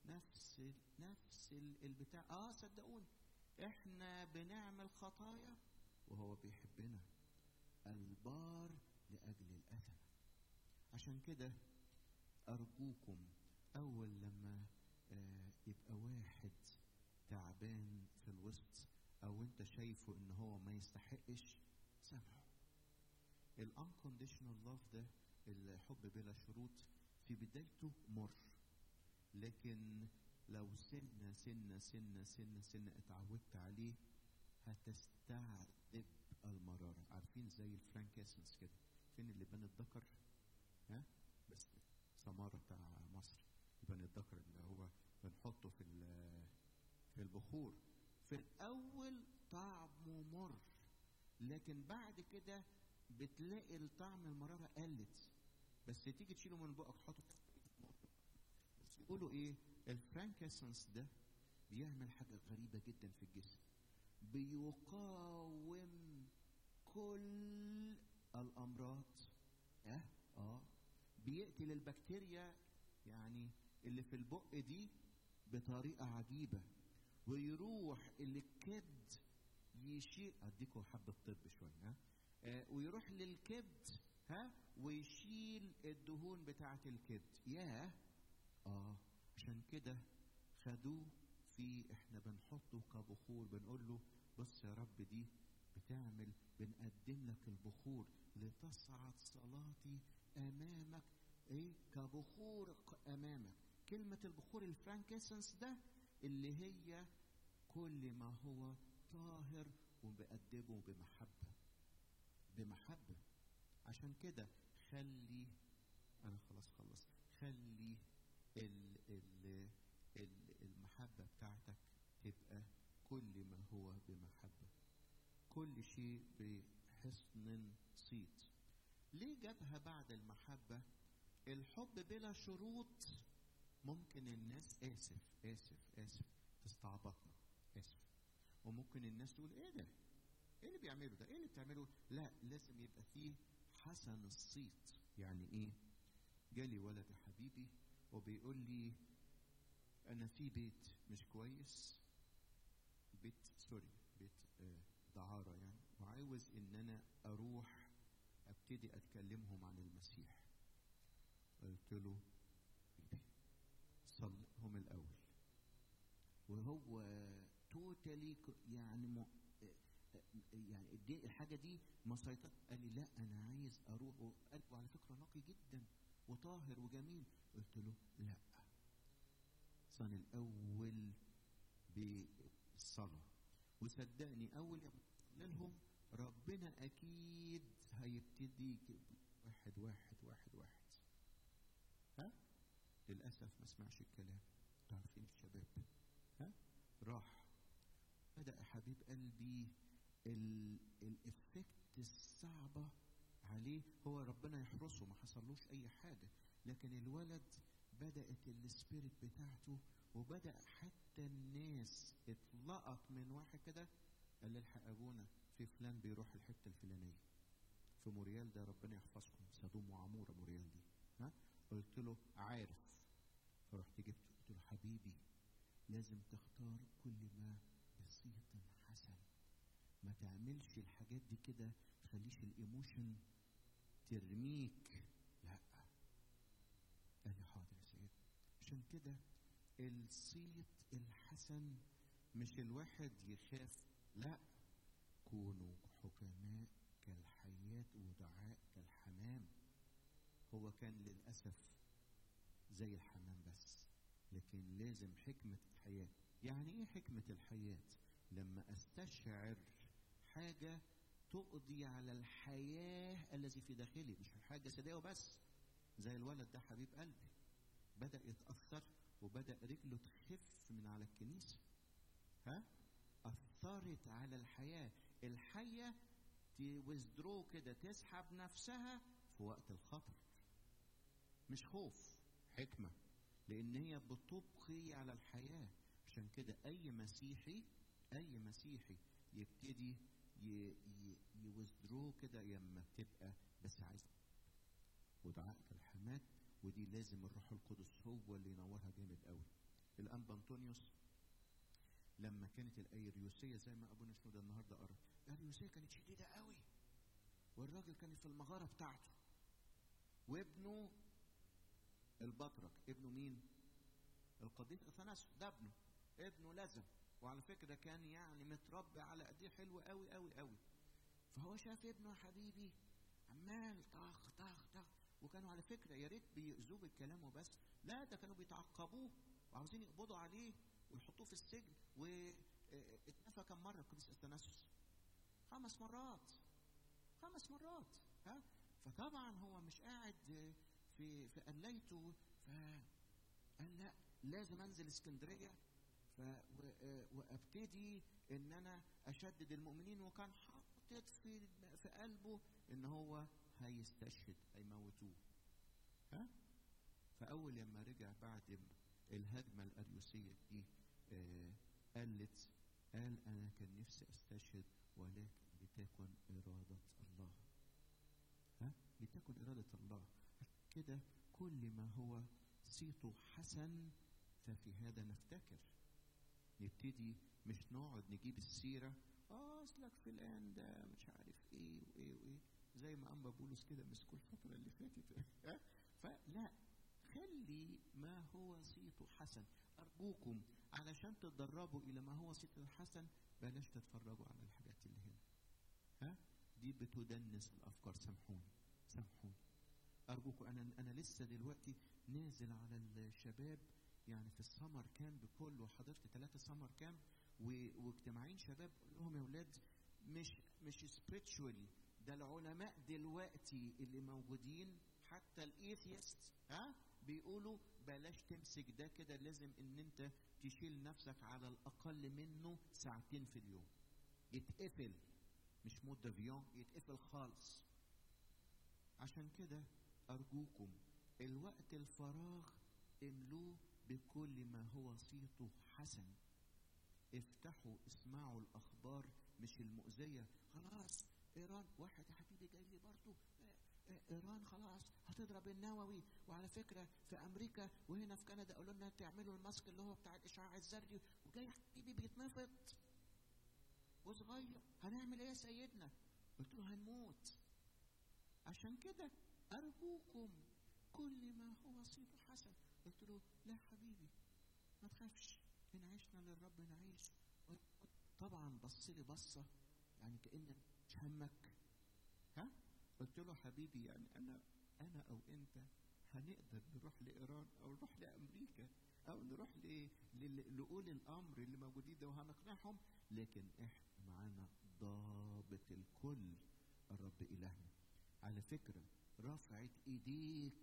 A: نفس ال نفس ال البتاع. اه صدقوني احنا بنعمل خطايا وهو بيحبنا، البار لأجل الأثم. عشان كده أرجوكم أول لما آه يبقى واحد تعبان في الوسط أو أنت شايفه إن هو ما يستحقش، سامحه. الانكونديشنال لاف ده، الحب بلا شروط، في بدايته مر، لكن لو سنة سنة سنة سنة سنة اتعودت عليه هتستعذب المرارة. عارفين زي الفرانكيسنس كده، فين اللي بان الذكر؟ ها؟ بس سمارة بتاع مصر، بان الذكر اللي هو بنحطه في في البخور. في الأول طعمه مر، لكن بعد كده بتلاقي الطعم المرارة قلت، بس تيجي تشيله من بقك تحطه. بس يقولوا ايه؟ الفرانكيسنس ده بيعمل حاجة غريبة جدا في الجسم، بيقاوم كل الأمراض. اه اه بيقتل البكتيريا يعني اللي في البق دي بطريقة عجيبة، ويروح الكبد يشيل. اديكوا حبة طب شوية، ها؟ آه ويروح للكبد، ها، ويشيل الدهون بتاعة الكبد. ياه اه عشان كده خدوه في، احنا بنحطه كبخور، بنقول له بص يا رب دي بتعمل، بنقدم لك البخور لتصعد صلاتي امامك، ايه، كبخور امامك. كلمة البخور الفرانكيسنس ده اللي هي كل ما هو طاهر وبقدمه بمحبة بمحبة. عشان كده خلي، انا خلاص خلص، خلي ال ال ال المحبة بتاعتك تبقى كل ما هو بمحبة، كل شيء بحسن صيت. ليه جابها بعد المحبة؟ الحب بلا شروط ممكن الناس آسف آسف آسف تستعبطنا، آسف، وممكن الناس تقول ايه ده؟ ايه اللي بيعمله ده؟ ايه اللي بتعمله؟ لا، لازم يبقى فيه حسن الصيت. يعني ايه؟ جالي ولد يا حبيبي وبيقول لي انا في بيت مش كويس، بيت سوري بيت آه دعارة يعني، وعاوز ان انا اروح ابتدي اتكلمهم عن المسيح. قلت له صلهم الاول، وهو توتالي يعني م... يعني دي الحاجه دي مسيطر. قال لي لا انا عايز اروح، وقلبه على فكره نقي جدا وطاهر وجميل. قلت له لا، صن الاول بالصلاه. وصدقني اول ما لهم ربنا اكيد هيبتدي واحد واحد واحد واحد. ها؟ للاسف ما سمعش الكلام. تعرفين الشباب، ها؟ راح بدأ حبيب قلبي الإفكت الصعبة عليه. هو ربنا يحرسه، ما حصلوش أي حاجة، لكن الولد بدأت السبيريت بتاعته، وبدأ حتى الناس اتلقط من واحد كده قال لي الحق أبونا في فلان بيروح الحتة الفلانية في موريال ده، ربنا يحفظكم، سدوم وعمورة موريال دي، ها؟ قلت له عارف. فرحت جبته قلت له حبيبي لازم تختار كل ما بصيت حسن، ما تعملش الحاجات دي كده، تخليش الايموشن ترميك. لا. قال لي حاضر يا سيد. عشان كده الصيت الحسن مش الواحد يخاف، لا، كونوا حكماء كالحيات ودعاء كالحمام. هو كان للأسف زي الحمام بس، لكن لازم حكمة الحياة. يعني ايه حكمة الحياة؟ لما استشعر حاجة تقضي على الحياة الذي في داخلي، مش الحاجة الجسدية وبس. زي الولد ده حبيب قلبي بدأ يتأثر وبدأ رجله تخف من على الكنيسة، ها؟ أثرت على الحياة. الحية توزدرو كده، تسحب نفسها في وقت الخطر، مش خوف، حكمة، لأن هي بتبقي على الحياة. عشان كده أي مسيحي أي مسيحي يبتدي يوزدرو كده يما تبقى بس عايز ودعاء الحماة، ودي لازم الروح القدس هو اللي ينورها جامد قوي. الأنبا أنطونيوس لما كانت الأيريوسية زي ما أبونا شنودة النهارده قرأ، الأيريوسية كانت شديدة قوي، والراجل كان في المغارة بتاعته، وابنه البطرك، ابنه مين؟ القديس اثناسيوس، ده ابنه ابنه لزم، وعلى فكرة كان يعني متربي على ايديه حلو قوي قوي قوي. فهو شاف ابنه يا حبيبي عمال طخ طخ طخ، وكانوا على فكرة يا ريت بيؤذوه بالكلام وبس، لا ده كانوا بيتعقبوه وعاوزين يقبضوا عليه ويحطوه في السجن. واتنفى كم مرة القديس اثناسيوس؟ خمس مرات خمس مرات ها. فطبعا هو مش قاعد في في قليته، فقال لا لازم انزل اسكندريه ف وابتدي ان انا اشدد المؤمنين، وكان حاطط في في قلبه ان هو هيستشهد، هيموتوه ها. فاول لما رجع بعد الهجمه الاريوسيه دي آه قالت قال انا كان نفسي استشهد، ولكن لتكن اراده الله ها، لتكن اراده الله. كده كل ما هو صيته حسن ففي هذا نفتكر. نبتدي مش نقعد نجيب السيره، اه اصلك فلان ده مش عارف ايه وايه وايه، زي ما انبا بولس كده مسكوا الفتره اللي فاتت ها. فلا، خلي ما هو صيته حسن. ارجوكم علشان تتدربوا الى ما هو صيته حسن بلاش تتفرجوا على الحاجات اللي هنا ها، دي بتدنس الافكار. سامحوني سامحوني ارجوكم. انا انا لسه دلوقتي نازل على الشباب يعني في السمر كامب كله، وحضرت ثلاثه سمر كامب واجتماعين شباب، قول لهم يا اولاد مش مش سبيريتشوالي، ده العلماء دلوقتي اللي موجودين حتى الايثيست ها بيقولوا بلاش تمسك ده كده، لازم ان انت تشيل نفسك على الاقل منه ساعتين في اليوم، يتقفل مش مود دافيون، يتقفل خالص. عشان كده ارجوكم الوقت الفراغ املوه بكل ما هو صيته حسن. افتحوا اسمعوا الاخبار مش المؤذيه. خلاص ايران، واحد يا حبيبي جاي لي برضه، ايران خلاص هتضرب النووي، وعلى فكره في امريكا وهنا في كندا قالوا لنا تعملوا الماسك اللي هو بتاع الاشعاع الذري، وجاي حبيبي بيتنفض وصغير، هنعمل ايه يا سيدنا؟ قلت له هنموت. عشان كده ارجوكم كل ما هو صيته حسن. قلت له لا حبيبي ما تخافش، ان عشنا للرب نعيش. طبعا بص لي بصه يعني كأن مش همك ها. قلت له حبيبي يعني انا انا او انت هنقدر نروح لايران او نروح لامريكا او نروح لاولي الامر اللي موجودين ده وهنقنعهم، لكن احنا معانا ضابط الكل الرب الهنا. على فكره رفعت ايديك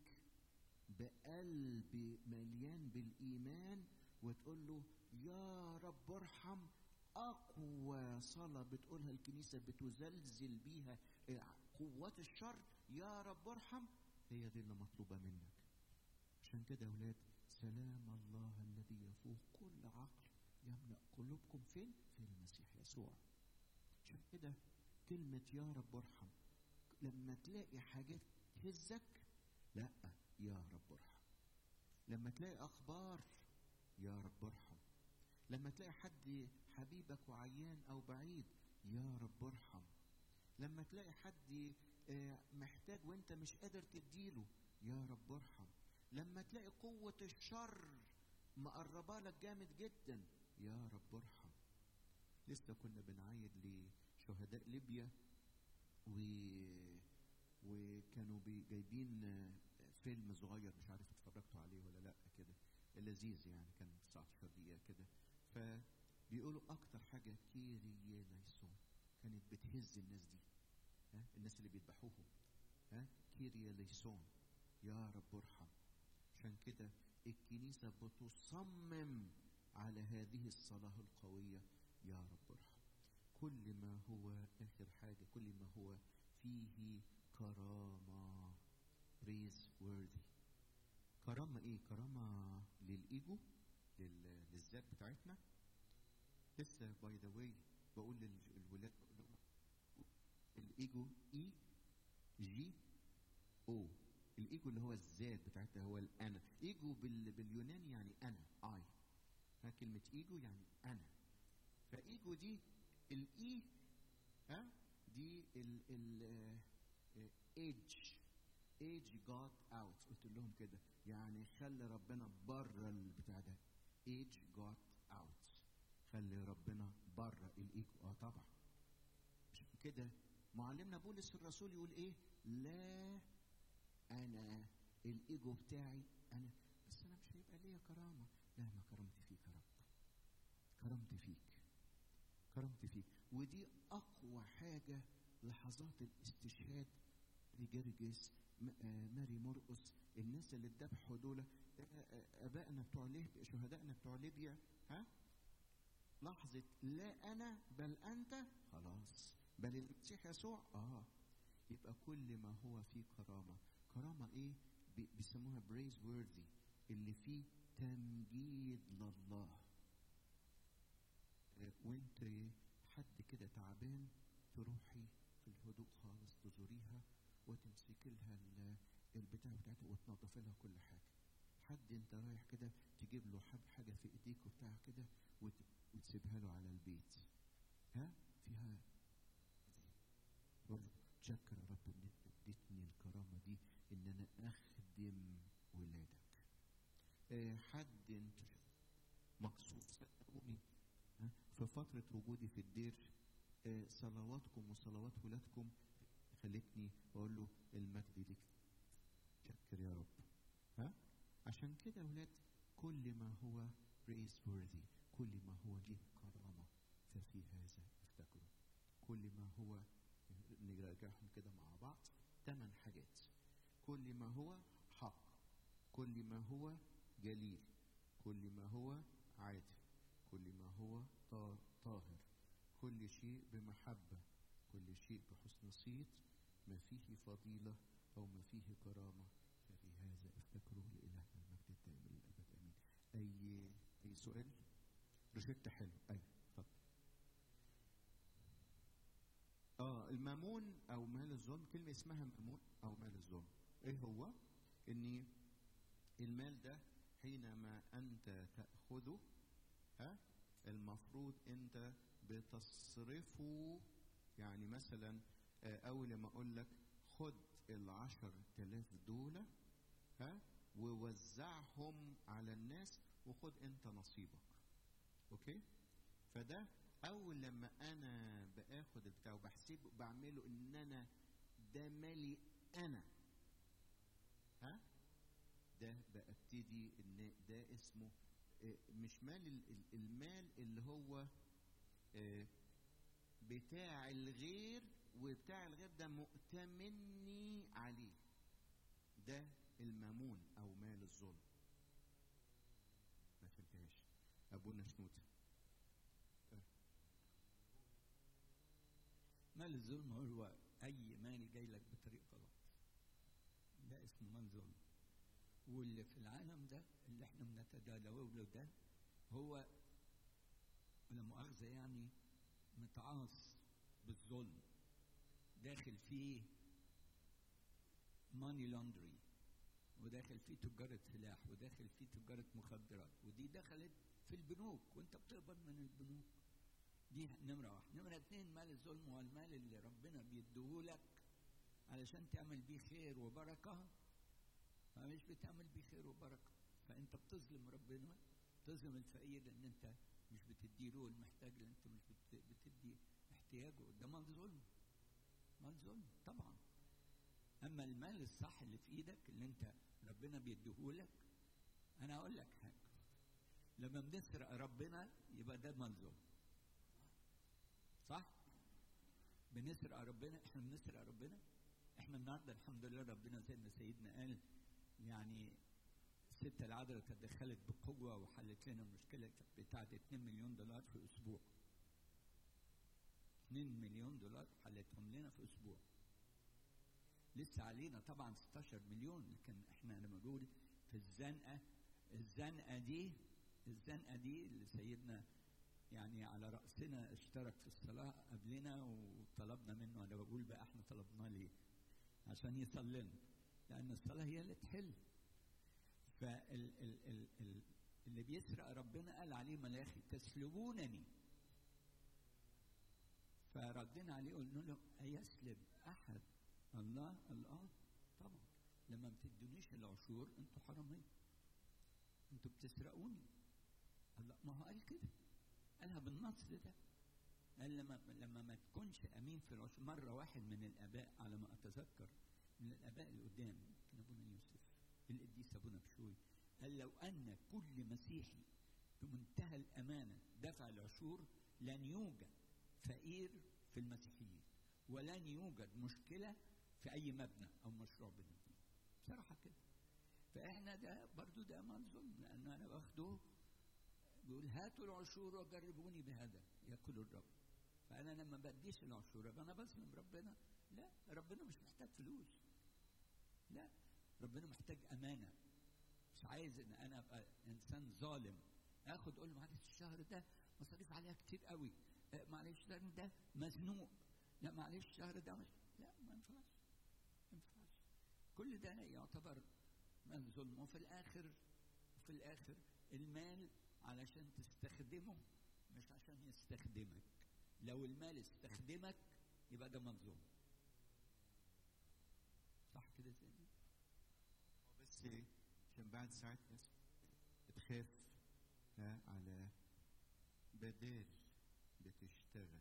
A: بقلب مليان بالايمان وتقول له يا رب ارحم، اقوى صلاه بتقولها الكنيسه بتزلزل بيها قوات الشر، يا رب ارحم، هي دي اللي مطلوبه منك. عشان كده يا اولاد سلام الله الذي يفوق كل عقل يملأ قلوبكم فين؟ في المسيح يسوع. عشان كده كلمه يا رب ارحم لما تلاقي حاجات تهزك، لا يا رب ارحم. لما تلاقي اخبار يا رب ارحم. لما تلاقي حد حبيبك وعيان او بعيد يا رب ارحم. لما تلاقي حد محتاج وانت مش قادر تديله يا رب ارحم. لما تلاقي قوة الشر مقربة لك جامد جدا يا رب ارحم. لسه كنا بنعيد لشهداء ليبيا و... وكانوا جايبين فيلم صغير مش عارف اتفرجتوا عليه ولا لا كده، لذيذ يعني، كان تسعتاشر دقيقة كده. فبيقولوا اكتر حاجة كيري ليسون كانت بتهز الناس دي ها، الناس اللي بيذبحوهم ها، كيري ليسون يا رب ارحم. عشان كده الكنيسة بتصمم على هذه الصلاة القوية يا رب ارحم. كل ما هو آخر حاجة، كل ما هو فيه كرامة praise worthy. كرامة ايه؟ كرامة للإيجو، للذات بتاعتنا. لسه باي ذا واي بقول للولاد الإيجو اي جي او، الإيجو اللي هو الذات بتاعتنا هو الأنا. إيجو بال... باليوناني يعني أنا، I. ها كلمة إيجو يعني أنا. فايجو دي الاي ها دي ال ال ايج ايج جاد اوت، قلت لهم كده يعني خلي ربنا بره البتاع ده. ايج جاد اوت، خلي ربنا بره الايجو. اه طبعا مش كده معلمنا بولس الرسول يقول ايه؟ لا انا الايجو بتاعي انا بس، انا مش هيبقى ليا كرامه. لا، ما كرامتي فيك يا رب، كرامتي فيك، كرامتي فيك. ودي اقوى حاجه لحظات الاستشهاد لجرجس، ماري مرقس، الناس اللي اتذبحوا دول، ابائنا بتوع ليبيا، شهدائنا بتوع ليبيا. ها لحظه لا انا بل انت، خلاص بل المسيح يسوع. اه يبقى كل ما هو فيه كرامه. كرامه ايه؟ بيسموها بريز وورثي، اللي فيه تمجيد لله. وانت حد كده تعبان تروحي في الهدوء خالص تزوريها وتمسكي لها البتاع بتاعتها وتنظفي لها كل حاجه. حد انت رايح كده تجيب له حاجه في ايديك وبتاع كده وتسيبها له على البيت. ها فيها شكر يا رب ان اديتني الكرامه دي ان انا اخدم ولادك. اه حد انت مقصود صدقوني في فترة وجودي في الدير، اه صلواتكم وصلوات ولادكم خلتني اقول له المجد ليك، شكر يا رب. ها عشان كده يا ولاد كل ما هو praise worthy، كل ما هو ليه كرامة ففي هذا افتكروا. كل ما هو نراجعهم كده مع بعض، ثمان حاجات. كل ما هو حق، كل ما هو جليل، كل ما هو عادل، كل ما هو طاهر، كل شيء بمحبة، كل شيء بحسن صيت، ما فيه فضيلة أو ما فيه كرامة ففي هذا افتكروا لإلهنا المجد الدائم للأبد آمين. أي أي سؤال؟ روشتة حلو. أيوة اتفضل. اه المامون أو مال الظلم، كلمة اسمها مامون أو مال الظلم. إيه هو؟ إني المال ده حينما أنت تأخذه ها المفروض أنت بتصرفه. يعني مثلا أول ما أقول لك خد العشر تلاف دولة ها ووزعهم على الناس وخد أنت نصيبك. أوكي؟ فده أول لما أنا بآخد البتاع وبحسبه بعمله إن أنا ده مالي أنا. ها؟ ده ببتدي إن ده اسمه مش مال، المال اللي هو بتاع الغير، وبتاع الغير ده مؤتمني عليه، ده المامون او مال الظلم. ما فهمتهاش ابونا شنوده.
B: مال الظلم هو اي مال جاي لك بطريقه غلط، ده اسمه مال ظلم. واللي في العالم ده اللي احنا بنتداوله ده هو لا مؤاخذه يعني متعاص بالظلم، داخل فيه ماني لاندري، وداخل فيه تجارة سلاح، وداخل فيه تجارة مخدرات، ودي دخلت في البنوك وانت بتقبض من البنوك. دي نمرة واحد. نمرة اتنين مال الظلم هو المال اللي ربنا بيديهولك علشان تعمل بيه خير وبركة، فمش بتعمل بيه خير وبركة، فانت بتظلم ربنا، بتظلم الفقير لان انت مش بتديله المحتاج، لان انت مش بتدي احتياجه. ده مال ظلم، مال ظلم طبعا. اما المال الصح اللي في ايدك اللي انت ربنا بيديهولك، انا اقول لك حاجه، لما بنسرق ربنا يبقى ده مال ظلم، صح؟ بنسرق ربنا، احنا بنسرق ربنا. احنا النهارده الحمد لله ربنا زي ما سيدنا قال، يعني الست العذراء تدخلت بقوه وحلت لنا المشكله بتاعت اتنين مليون دولار في اسبوع. اتنين مليون دولار حلتهم لنا في اسبوع. لسه علينا طبعا ستاشر مليون، لكن احنا انا بقول في الزنقه الزنقه دي الزنقه دي اللي سيدنا يعني على راسنا اشترك في الصلاه قبلنا وطلبنا منه. انا بقول بقى احنا طلبناه ليه؟ عشان يصلي لنا، لان الصلاه هي اللي تحل. فال ال ال ال اللي بيسرق ربنا قال عليه ملاخي تسلبونني فردينا عليه قلنا له أيسلب أحد الله؟ قال آه طبعا، لما ما بتدونيش العشور انتوا حرامية، انتوا بتسرقوني. قال لا، ما هو قال كده، قالها بالنص ده، قال لما لما ما تكونش امين في العشور. مره واحد من الاباء على ما اتذكر من الاباء اللي قدام كان ابونا يوسف القديس ابونا بشوي، قال لو ان كل مسيحي بمنتهى الامانه دفع العشور لن يوجد فقير في المسيحيين، ولن يوجد مشكله في اي مبنى او مشروع بنبنيه. بصراحه كده. فاحنا ده برضو ده ما ظلم، لان انا باخده بيقول هاتوا العشور وجربوني بهذا ياكل الرب. فانا لما بديش العشور يبقى انا بظلم ربنا؟ لا، ربنا مش محتاج فلوس، لا، ربنا محتاج امانه. مش عايز ان انا ابقى انسان ظالم اخد اقول له معلش الشهر ده مصاريف عليها كتير قوي، آه معلش الشهر ده مزنوق، لا معلش الشهر ده مش... لا ما ينفعش، ما ينفعش. كل ده يعتبر مال ظلم. وفي الاخر وفي الاخر المال علشان تستخدمه مش عشان يستخدمك. لو المال استخدمك يبقى ده مظلوم. صح كده زي دي؟
A: بس عشان بعد ساعات ناس بتخاف على بدال بتشتغل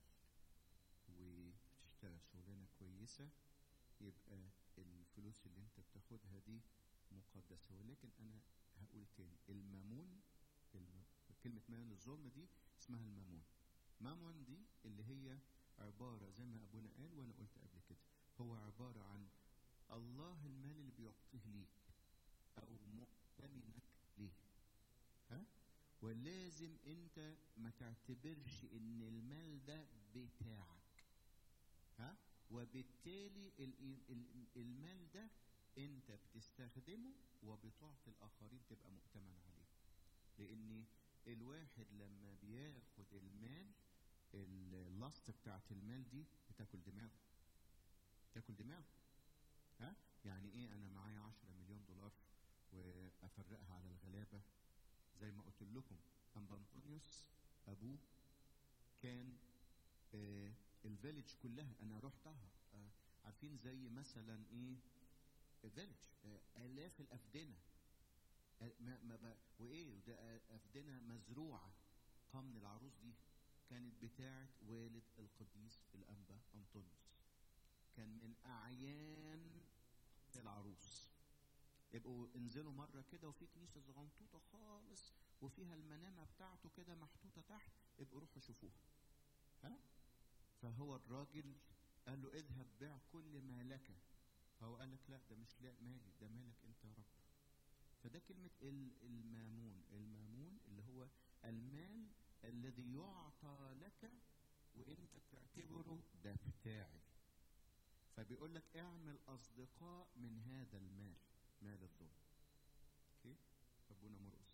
A: وتشتغل شغلانه كويسه يبقى الفلوس اللي انت بتاخدها دي مقدسه. ولكن انا هقول تاني، المامون، كلمه مال الظلم دي اسمها المامون. مامون دي اللي هي عباره زي ما ابونا قال وانا قلت قبل كده، هو عباره عن الله المال اللي بيعطيه ليك او مؤتمنك ليه. ها؟ ولازم انت ما تعتبرش ان المال ده بتاعك. ها؟ وبالتالي المال ده انت بتستخدمه وبتعطي الاخرين تبقى مؤتمن عليه. لان الواحد لما بياخد المال، اللاست بتاعت المال دي بتاكل دماغه، بتاكل دماغه. ها؟ يعني ايه انا معايا عشرة مليون دولار وافرقها على الغلابه؟ زي ما قلت لكم أنبا أنطونيوس ابوه كان آه الفيليج كلها انا رحتها، آه عارفين زي مثلا ايه فيليج، آه الاف الافدنه، آه ما ما وايه وده افدنه مزروعه. قمن العروس دي كانت بتاعه والد القديس الانبا أنطونيوس، كان من اعيان العروس. يبقوا انزلوا مره كده وفي كنيسه صغنطوطه خالص وفيها المنامه بتاعته كده محطوطه تحت، يبقوا روحوا شوفوها. ها؟ فهو الراجل قال له اذهب بيع كل ما لك. فهو قال لك لا ده مش لا مالي، ده مالك انت يا رب. فده كلمه المامون. المامون اللي هو المال الذي يعطى لك وانت بتعتبره ده بتاعي. فبيقول لك اعمل اصدقاء من هذا المال، مال الظلم. اوكي؟ ابونا مرقس.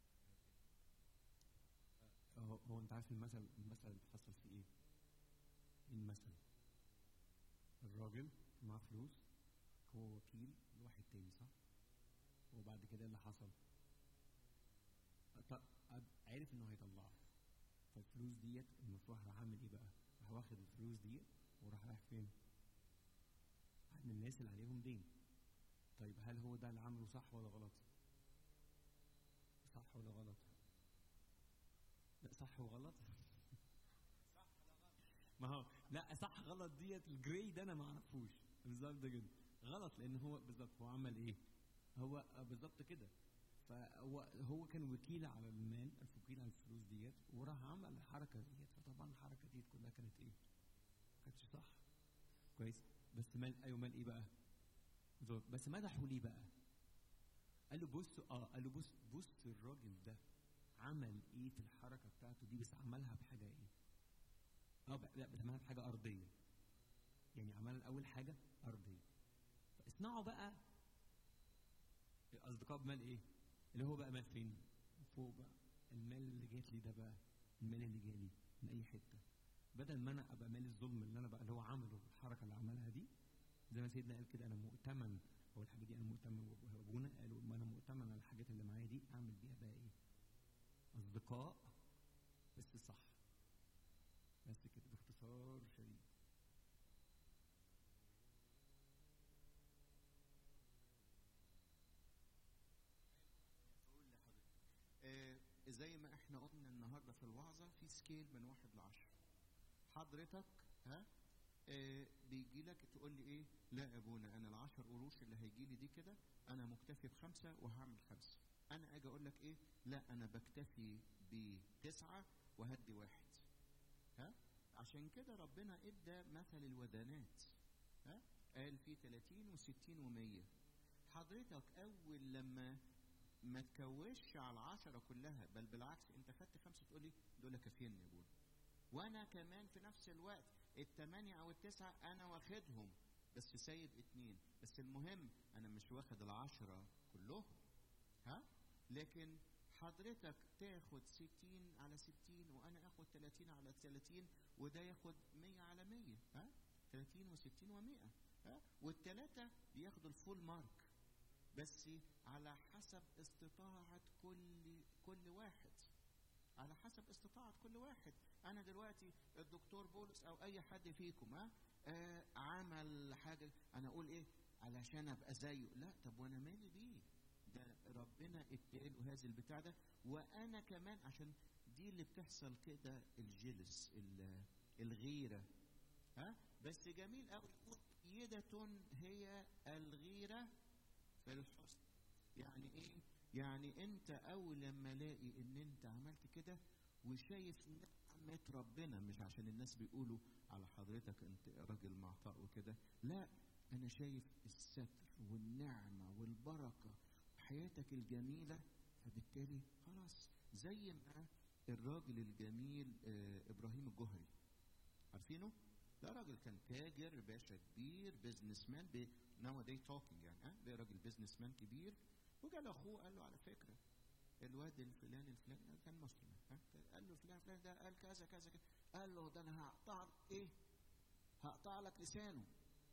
C: هو هو انت عارف المثل المثل اللي حصل فيه ايه؟ المثل الراجل معاه فلوس، هو وكيل لواحد تاني، صح؟ وبعد كده اللي حصل عارف انه هيطلعها، فالفلوس ديت المفروض راح عامل ايه بقى؟ راح واخد الفلوس ديت وراح رايح فين؟ عند الناس اللي عليهم دين. طيب هل هو ده اللي عمله صح ولا غلط؟ صح ولا غلط؟ لا صح وغلط؟ صح ولا غلط؟ ما هو لا صح غلط ديت الجراي ده انا ما اعرفوش بالظبط كده. غلط لان هو بالظبط هو عمل ايه؟ هو بالظبط كده. فهو هو كان وكيل على المال، وكيل على الفلوس ديت، وراح عمل الحركه ديت. فطبعا الحركه ديت كلها كانت ايه؟ ما كانتش صح. كويس؟ بس مال ايوه مال ايه بقى؟ بس مدحوا ليه بقى؟ قال له بص اه قال له بص بص الراجل ده عمل ايه في الحركه بتاعته دي، بس عملها بحاجه ايه؟ اه لا بس عملها بحاجه ارضيه. يعني عمل اول حاجه ارضيه. فاصنعوا بقى الاصدقاء بمال ايه؟ اللي هو بقى مال فين؟ فوق بقى. المال اللي جات لي ده بقى، المال اللي جالي من اي حته، بدل ما انا ابقى مال الظلم اللي انا بقى اللي هو عمله الحركه اللي عملها دي، زي ما سيدنا قال كده انا مؤتمن، هو الحاجه دي انا مؤتمن، وابونا قالوا ما انا مؤتمن على الحاجات اللي معايا دي، اعمل بيها بقى ايه؟ اصدقاء بس صح. بس كده باختصار شديد.
A: زي ما احنا قلنا النهارده في الوعظه في سكيل من واحد لعشرة. حضرتك ها آه بيجي لك تقول لي ايه؟ لا يا ابونا انا العشر قروش اللي هيجي لي دي كده انا مكتفي بخمسه وهعمل خمسه. انا اجي اقول لك ايه؟ لا انا بكتفي بتسعه وهدي واحد. ها؟ عشان كده ربنا ادى مثل الودانات. ها؟ قال في ثلاثين وستين ومية. حضرتك اول لما ما تكوش على العشرة كلها، بل بالعكس انت خدت خمسة تقول لي دول كافيين يا ابونا. وانا كمان في نفس الوقت الثمانية او التسعة انا واخدهم بس سايب اتنين، بس المهم انا مش واخد العشرة كلهم. ها؟ لكن حضرتك تاخد ستين على ستين وانا اخد ثلاثين على ثلاثين وده ياخد مية على مية. ها؟ ثلاثين وستين ومية. ها؟ والثلاثة بياخدوا الفول مارك بس على حسب استطاعة كل كل واحد. على حسب استطاعة كل واحد. أنا دلوقتي الدكتور بولس أو أي حد فيكم ها آه عمل حاجة أنا أقول إيه؟ علشان أبقى زيه. لا، طب وأنا مالي بيه؟ ده ربنا اداله هذا البتاع ده وأنا كمان عشان دي اللي بتحصل كده الجلس الغيرة. ها؟ بس جميل أوي يدة هي الغيرة في الحسن. يعني ايه؟ يعني انت اول لما الاقي ان انت عملت كده وشايف نعمة ربنا، مش عشان الناس بيقولوا على حضرتك انت راجل معطاء وكده، لا انا شايف الستر والنعمة والبركة حياتك الجميلة، فبالتالي خلاص زي ما الراجل الجميل اه ابراهيم الجهري عارفينه؟ ده راجل كان تاجر باشا كبير بيزنس مان ناو داي توكينج يعني ها ده راجل بيزنس مان كبير. وجا لاخوه قال له على فكره الواد الفلاني الفلاني كان مسلم ها قال له فلان فلان ده قال كذا كذا كذا. قال له ده انا هقطع ايه؟ هقطع لك لسانه.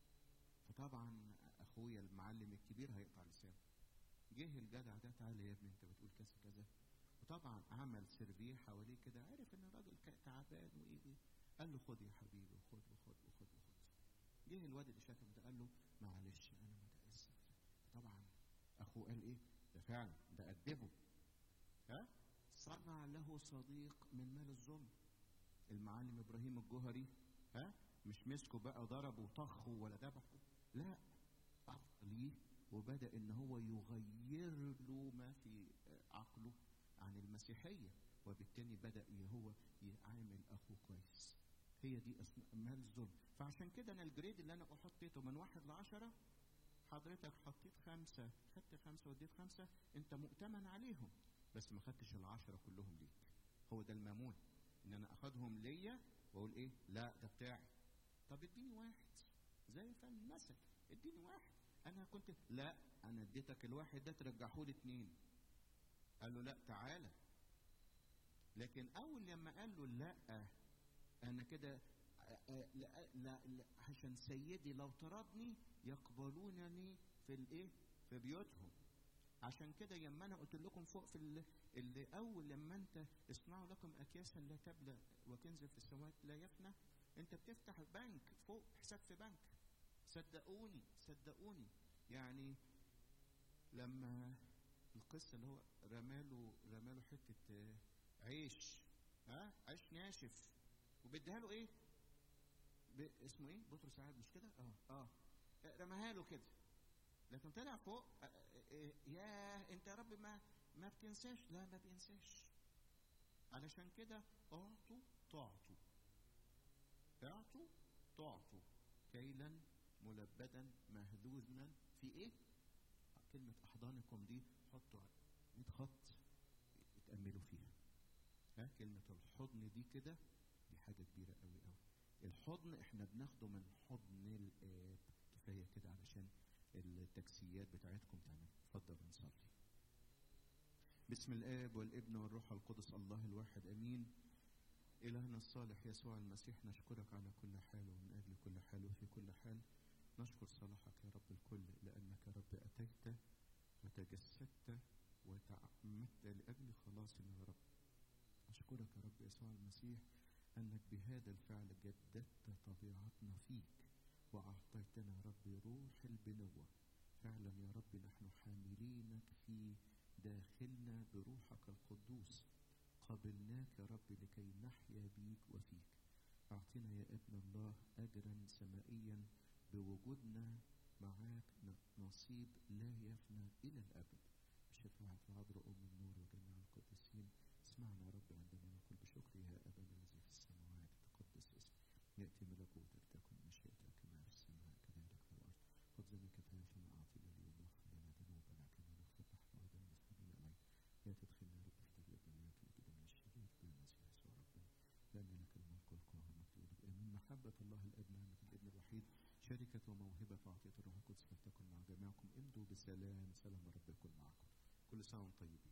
A: فطبعا اخويا المعلم الكبير هيقطع لسانه. جه الجدع ده تعالى يا ابني انت بتقول كذا كذا. وطبعا عمل سيرفيه حواليه كده عرف ان الراجل تعبان وايه. قال له خد يا حبيبي وخد وخد وخد وخد. جه الواد اللي شتم ده قال له معلش انا متاسف. طبعا اخوه قال ايه؟ ده فعلا ده ادبه. ها؟ صنع له صديق من مال الظلم. المعلم ابراهيم الجهري ها مش مسكه بقى ضربه وطخه ولا ذبحه، لا ليه وبدا ان هو يغير له ما في عقله عن المسيحيه، وبالتالي بدا هو يعامل اخوه كويس. هي دي مال الظلم. فعشان كده انا الجريد اللي انا حطيته من واحد لعشرة حضرتك حطيت خمسة، خدت خمسة وديت خمسة، انت مؤتمن عليهم بس ما خدتش العشرة كلهم ليك. هو ده المامون ان انا اخدهم ليا واقول ايه؟ لا ده بتاعي. طب اديني واحد زي فن مثل اديني واحد. انا كنت لا انا اديتك الواحد ده ترجعه لي اتنين. قال له لا تعالى. لكن اول لما قال له لا انا كده لا, لا, لا عشان سيدي لو طردني يقبلونني في الايه؟ في بيوتهم. عشان كده يما انا قلت لكم فوق في اللي, اللي اول لما انت اصنعوا لكم اكياسا لا تبلى وكنز في السماوات لا يفنى، انت بتفتح بنك فوق حساب في بنك. صدقوني صدقوني يعني لما القصه اللي هو رماله رماله حته عيش ها عيش ناشف وبيديها له ايه؟ اسمه ايه؟ بطرس عاد مش كده؟ اه اه رماها له كده. لكن طلع فوق يا انت يا رب ما ما بتنساش. لا ما بينساش. علشان كده اعطوا تعطوا اعطوا تعطوا كيلا ملبدا مهذوزا في ايه؟ كلمة احضانكم دي حطوا مية خط اتأملوا فيها. ها كلمة الحضن دي كده دي حاجة كبيرة قوي قوي. الحضن احنا بناخده من حضن الآب. كفاية كده علشان التكسيات بتاعتكم تعمل. اتفضل نصلي. بسم الآب والابن والروح القدس الله الواحد امين. إلهنا الصالح يسوع المسيح نشكرك على كل حال ومن أجل كل حال وفي كل حال. نشكر صلاحك يا رب الكل لأنك يا رب أتيت وتجسدت وتعمدت لأجل خلاصنا يا رب. أشكرك يا رب يسوع المسيح أنك بهذا الفعل جددت طبيعتنا فيك وأعطيتنا يا رب روح البنوة. فعلا يا رب نحن حاملينك في داخلنا بروحك القدوس. قبلناك يا رب لكي نحيا بيك وفيك. أعطنا يا ابن الله أجرا سمائيا بوجودنا معاك نصيب لا يفنى إلى الأبد. بشفاعة العذراء أم النور وجميع القديسين اسمعنا يا رب عندما نقول بشكر يا أبانا الذي في السماوات تقدس اسمك، يأتي ملكوتك، تكن مشيئتك كما في السماء كذلك على الأرض. خبزنا كفافنا أعطينا اليوم، واغفر لنا ذنوبنا كما نغفر نحن أيضا المذنبين إليك، لا تدخلنا يا رب في تجربة ولكن نجنا من الشرير بالمسيح يسوع ربنا، لأن لك الملك والقوة والمجد. آمين. محبة الله الآب نعمة الابن الوحيد شركة وموهبة وعطية الروح القدس فلتكن مع جميعكم. امضوا بسلام، سلام الرب يكون معكم. كل سنة وانتم طيبين.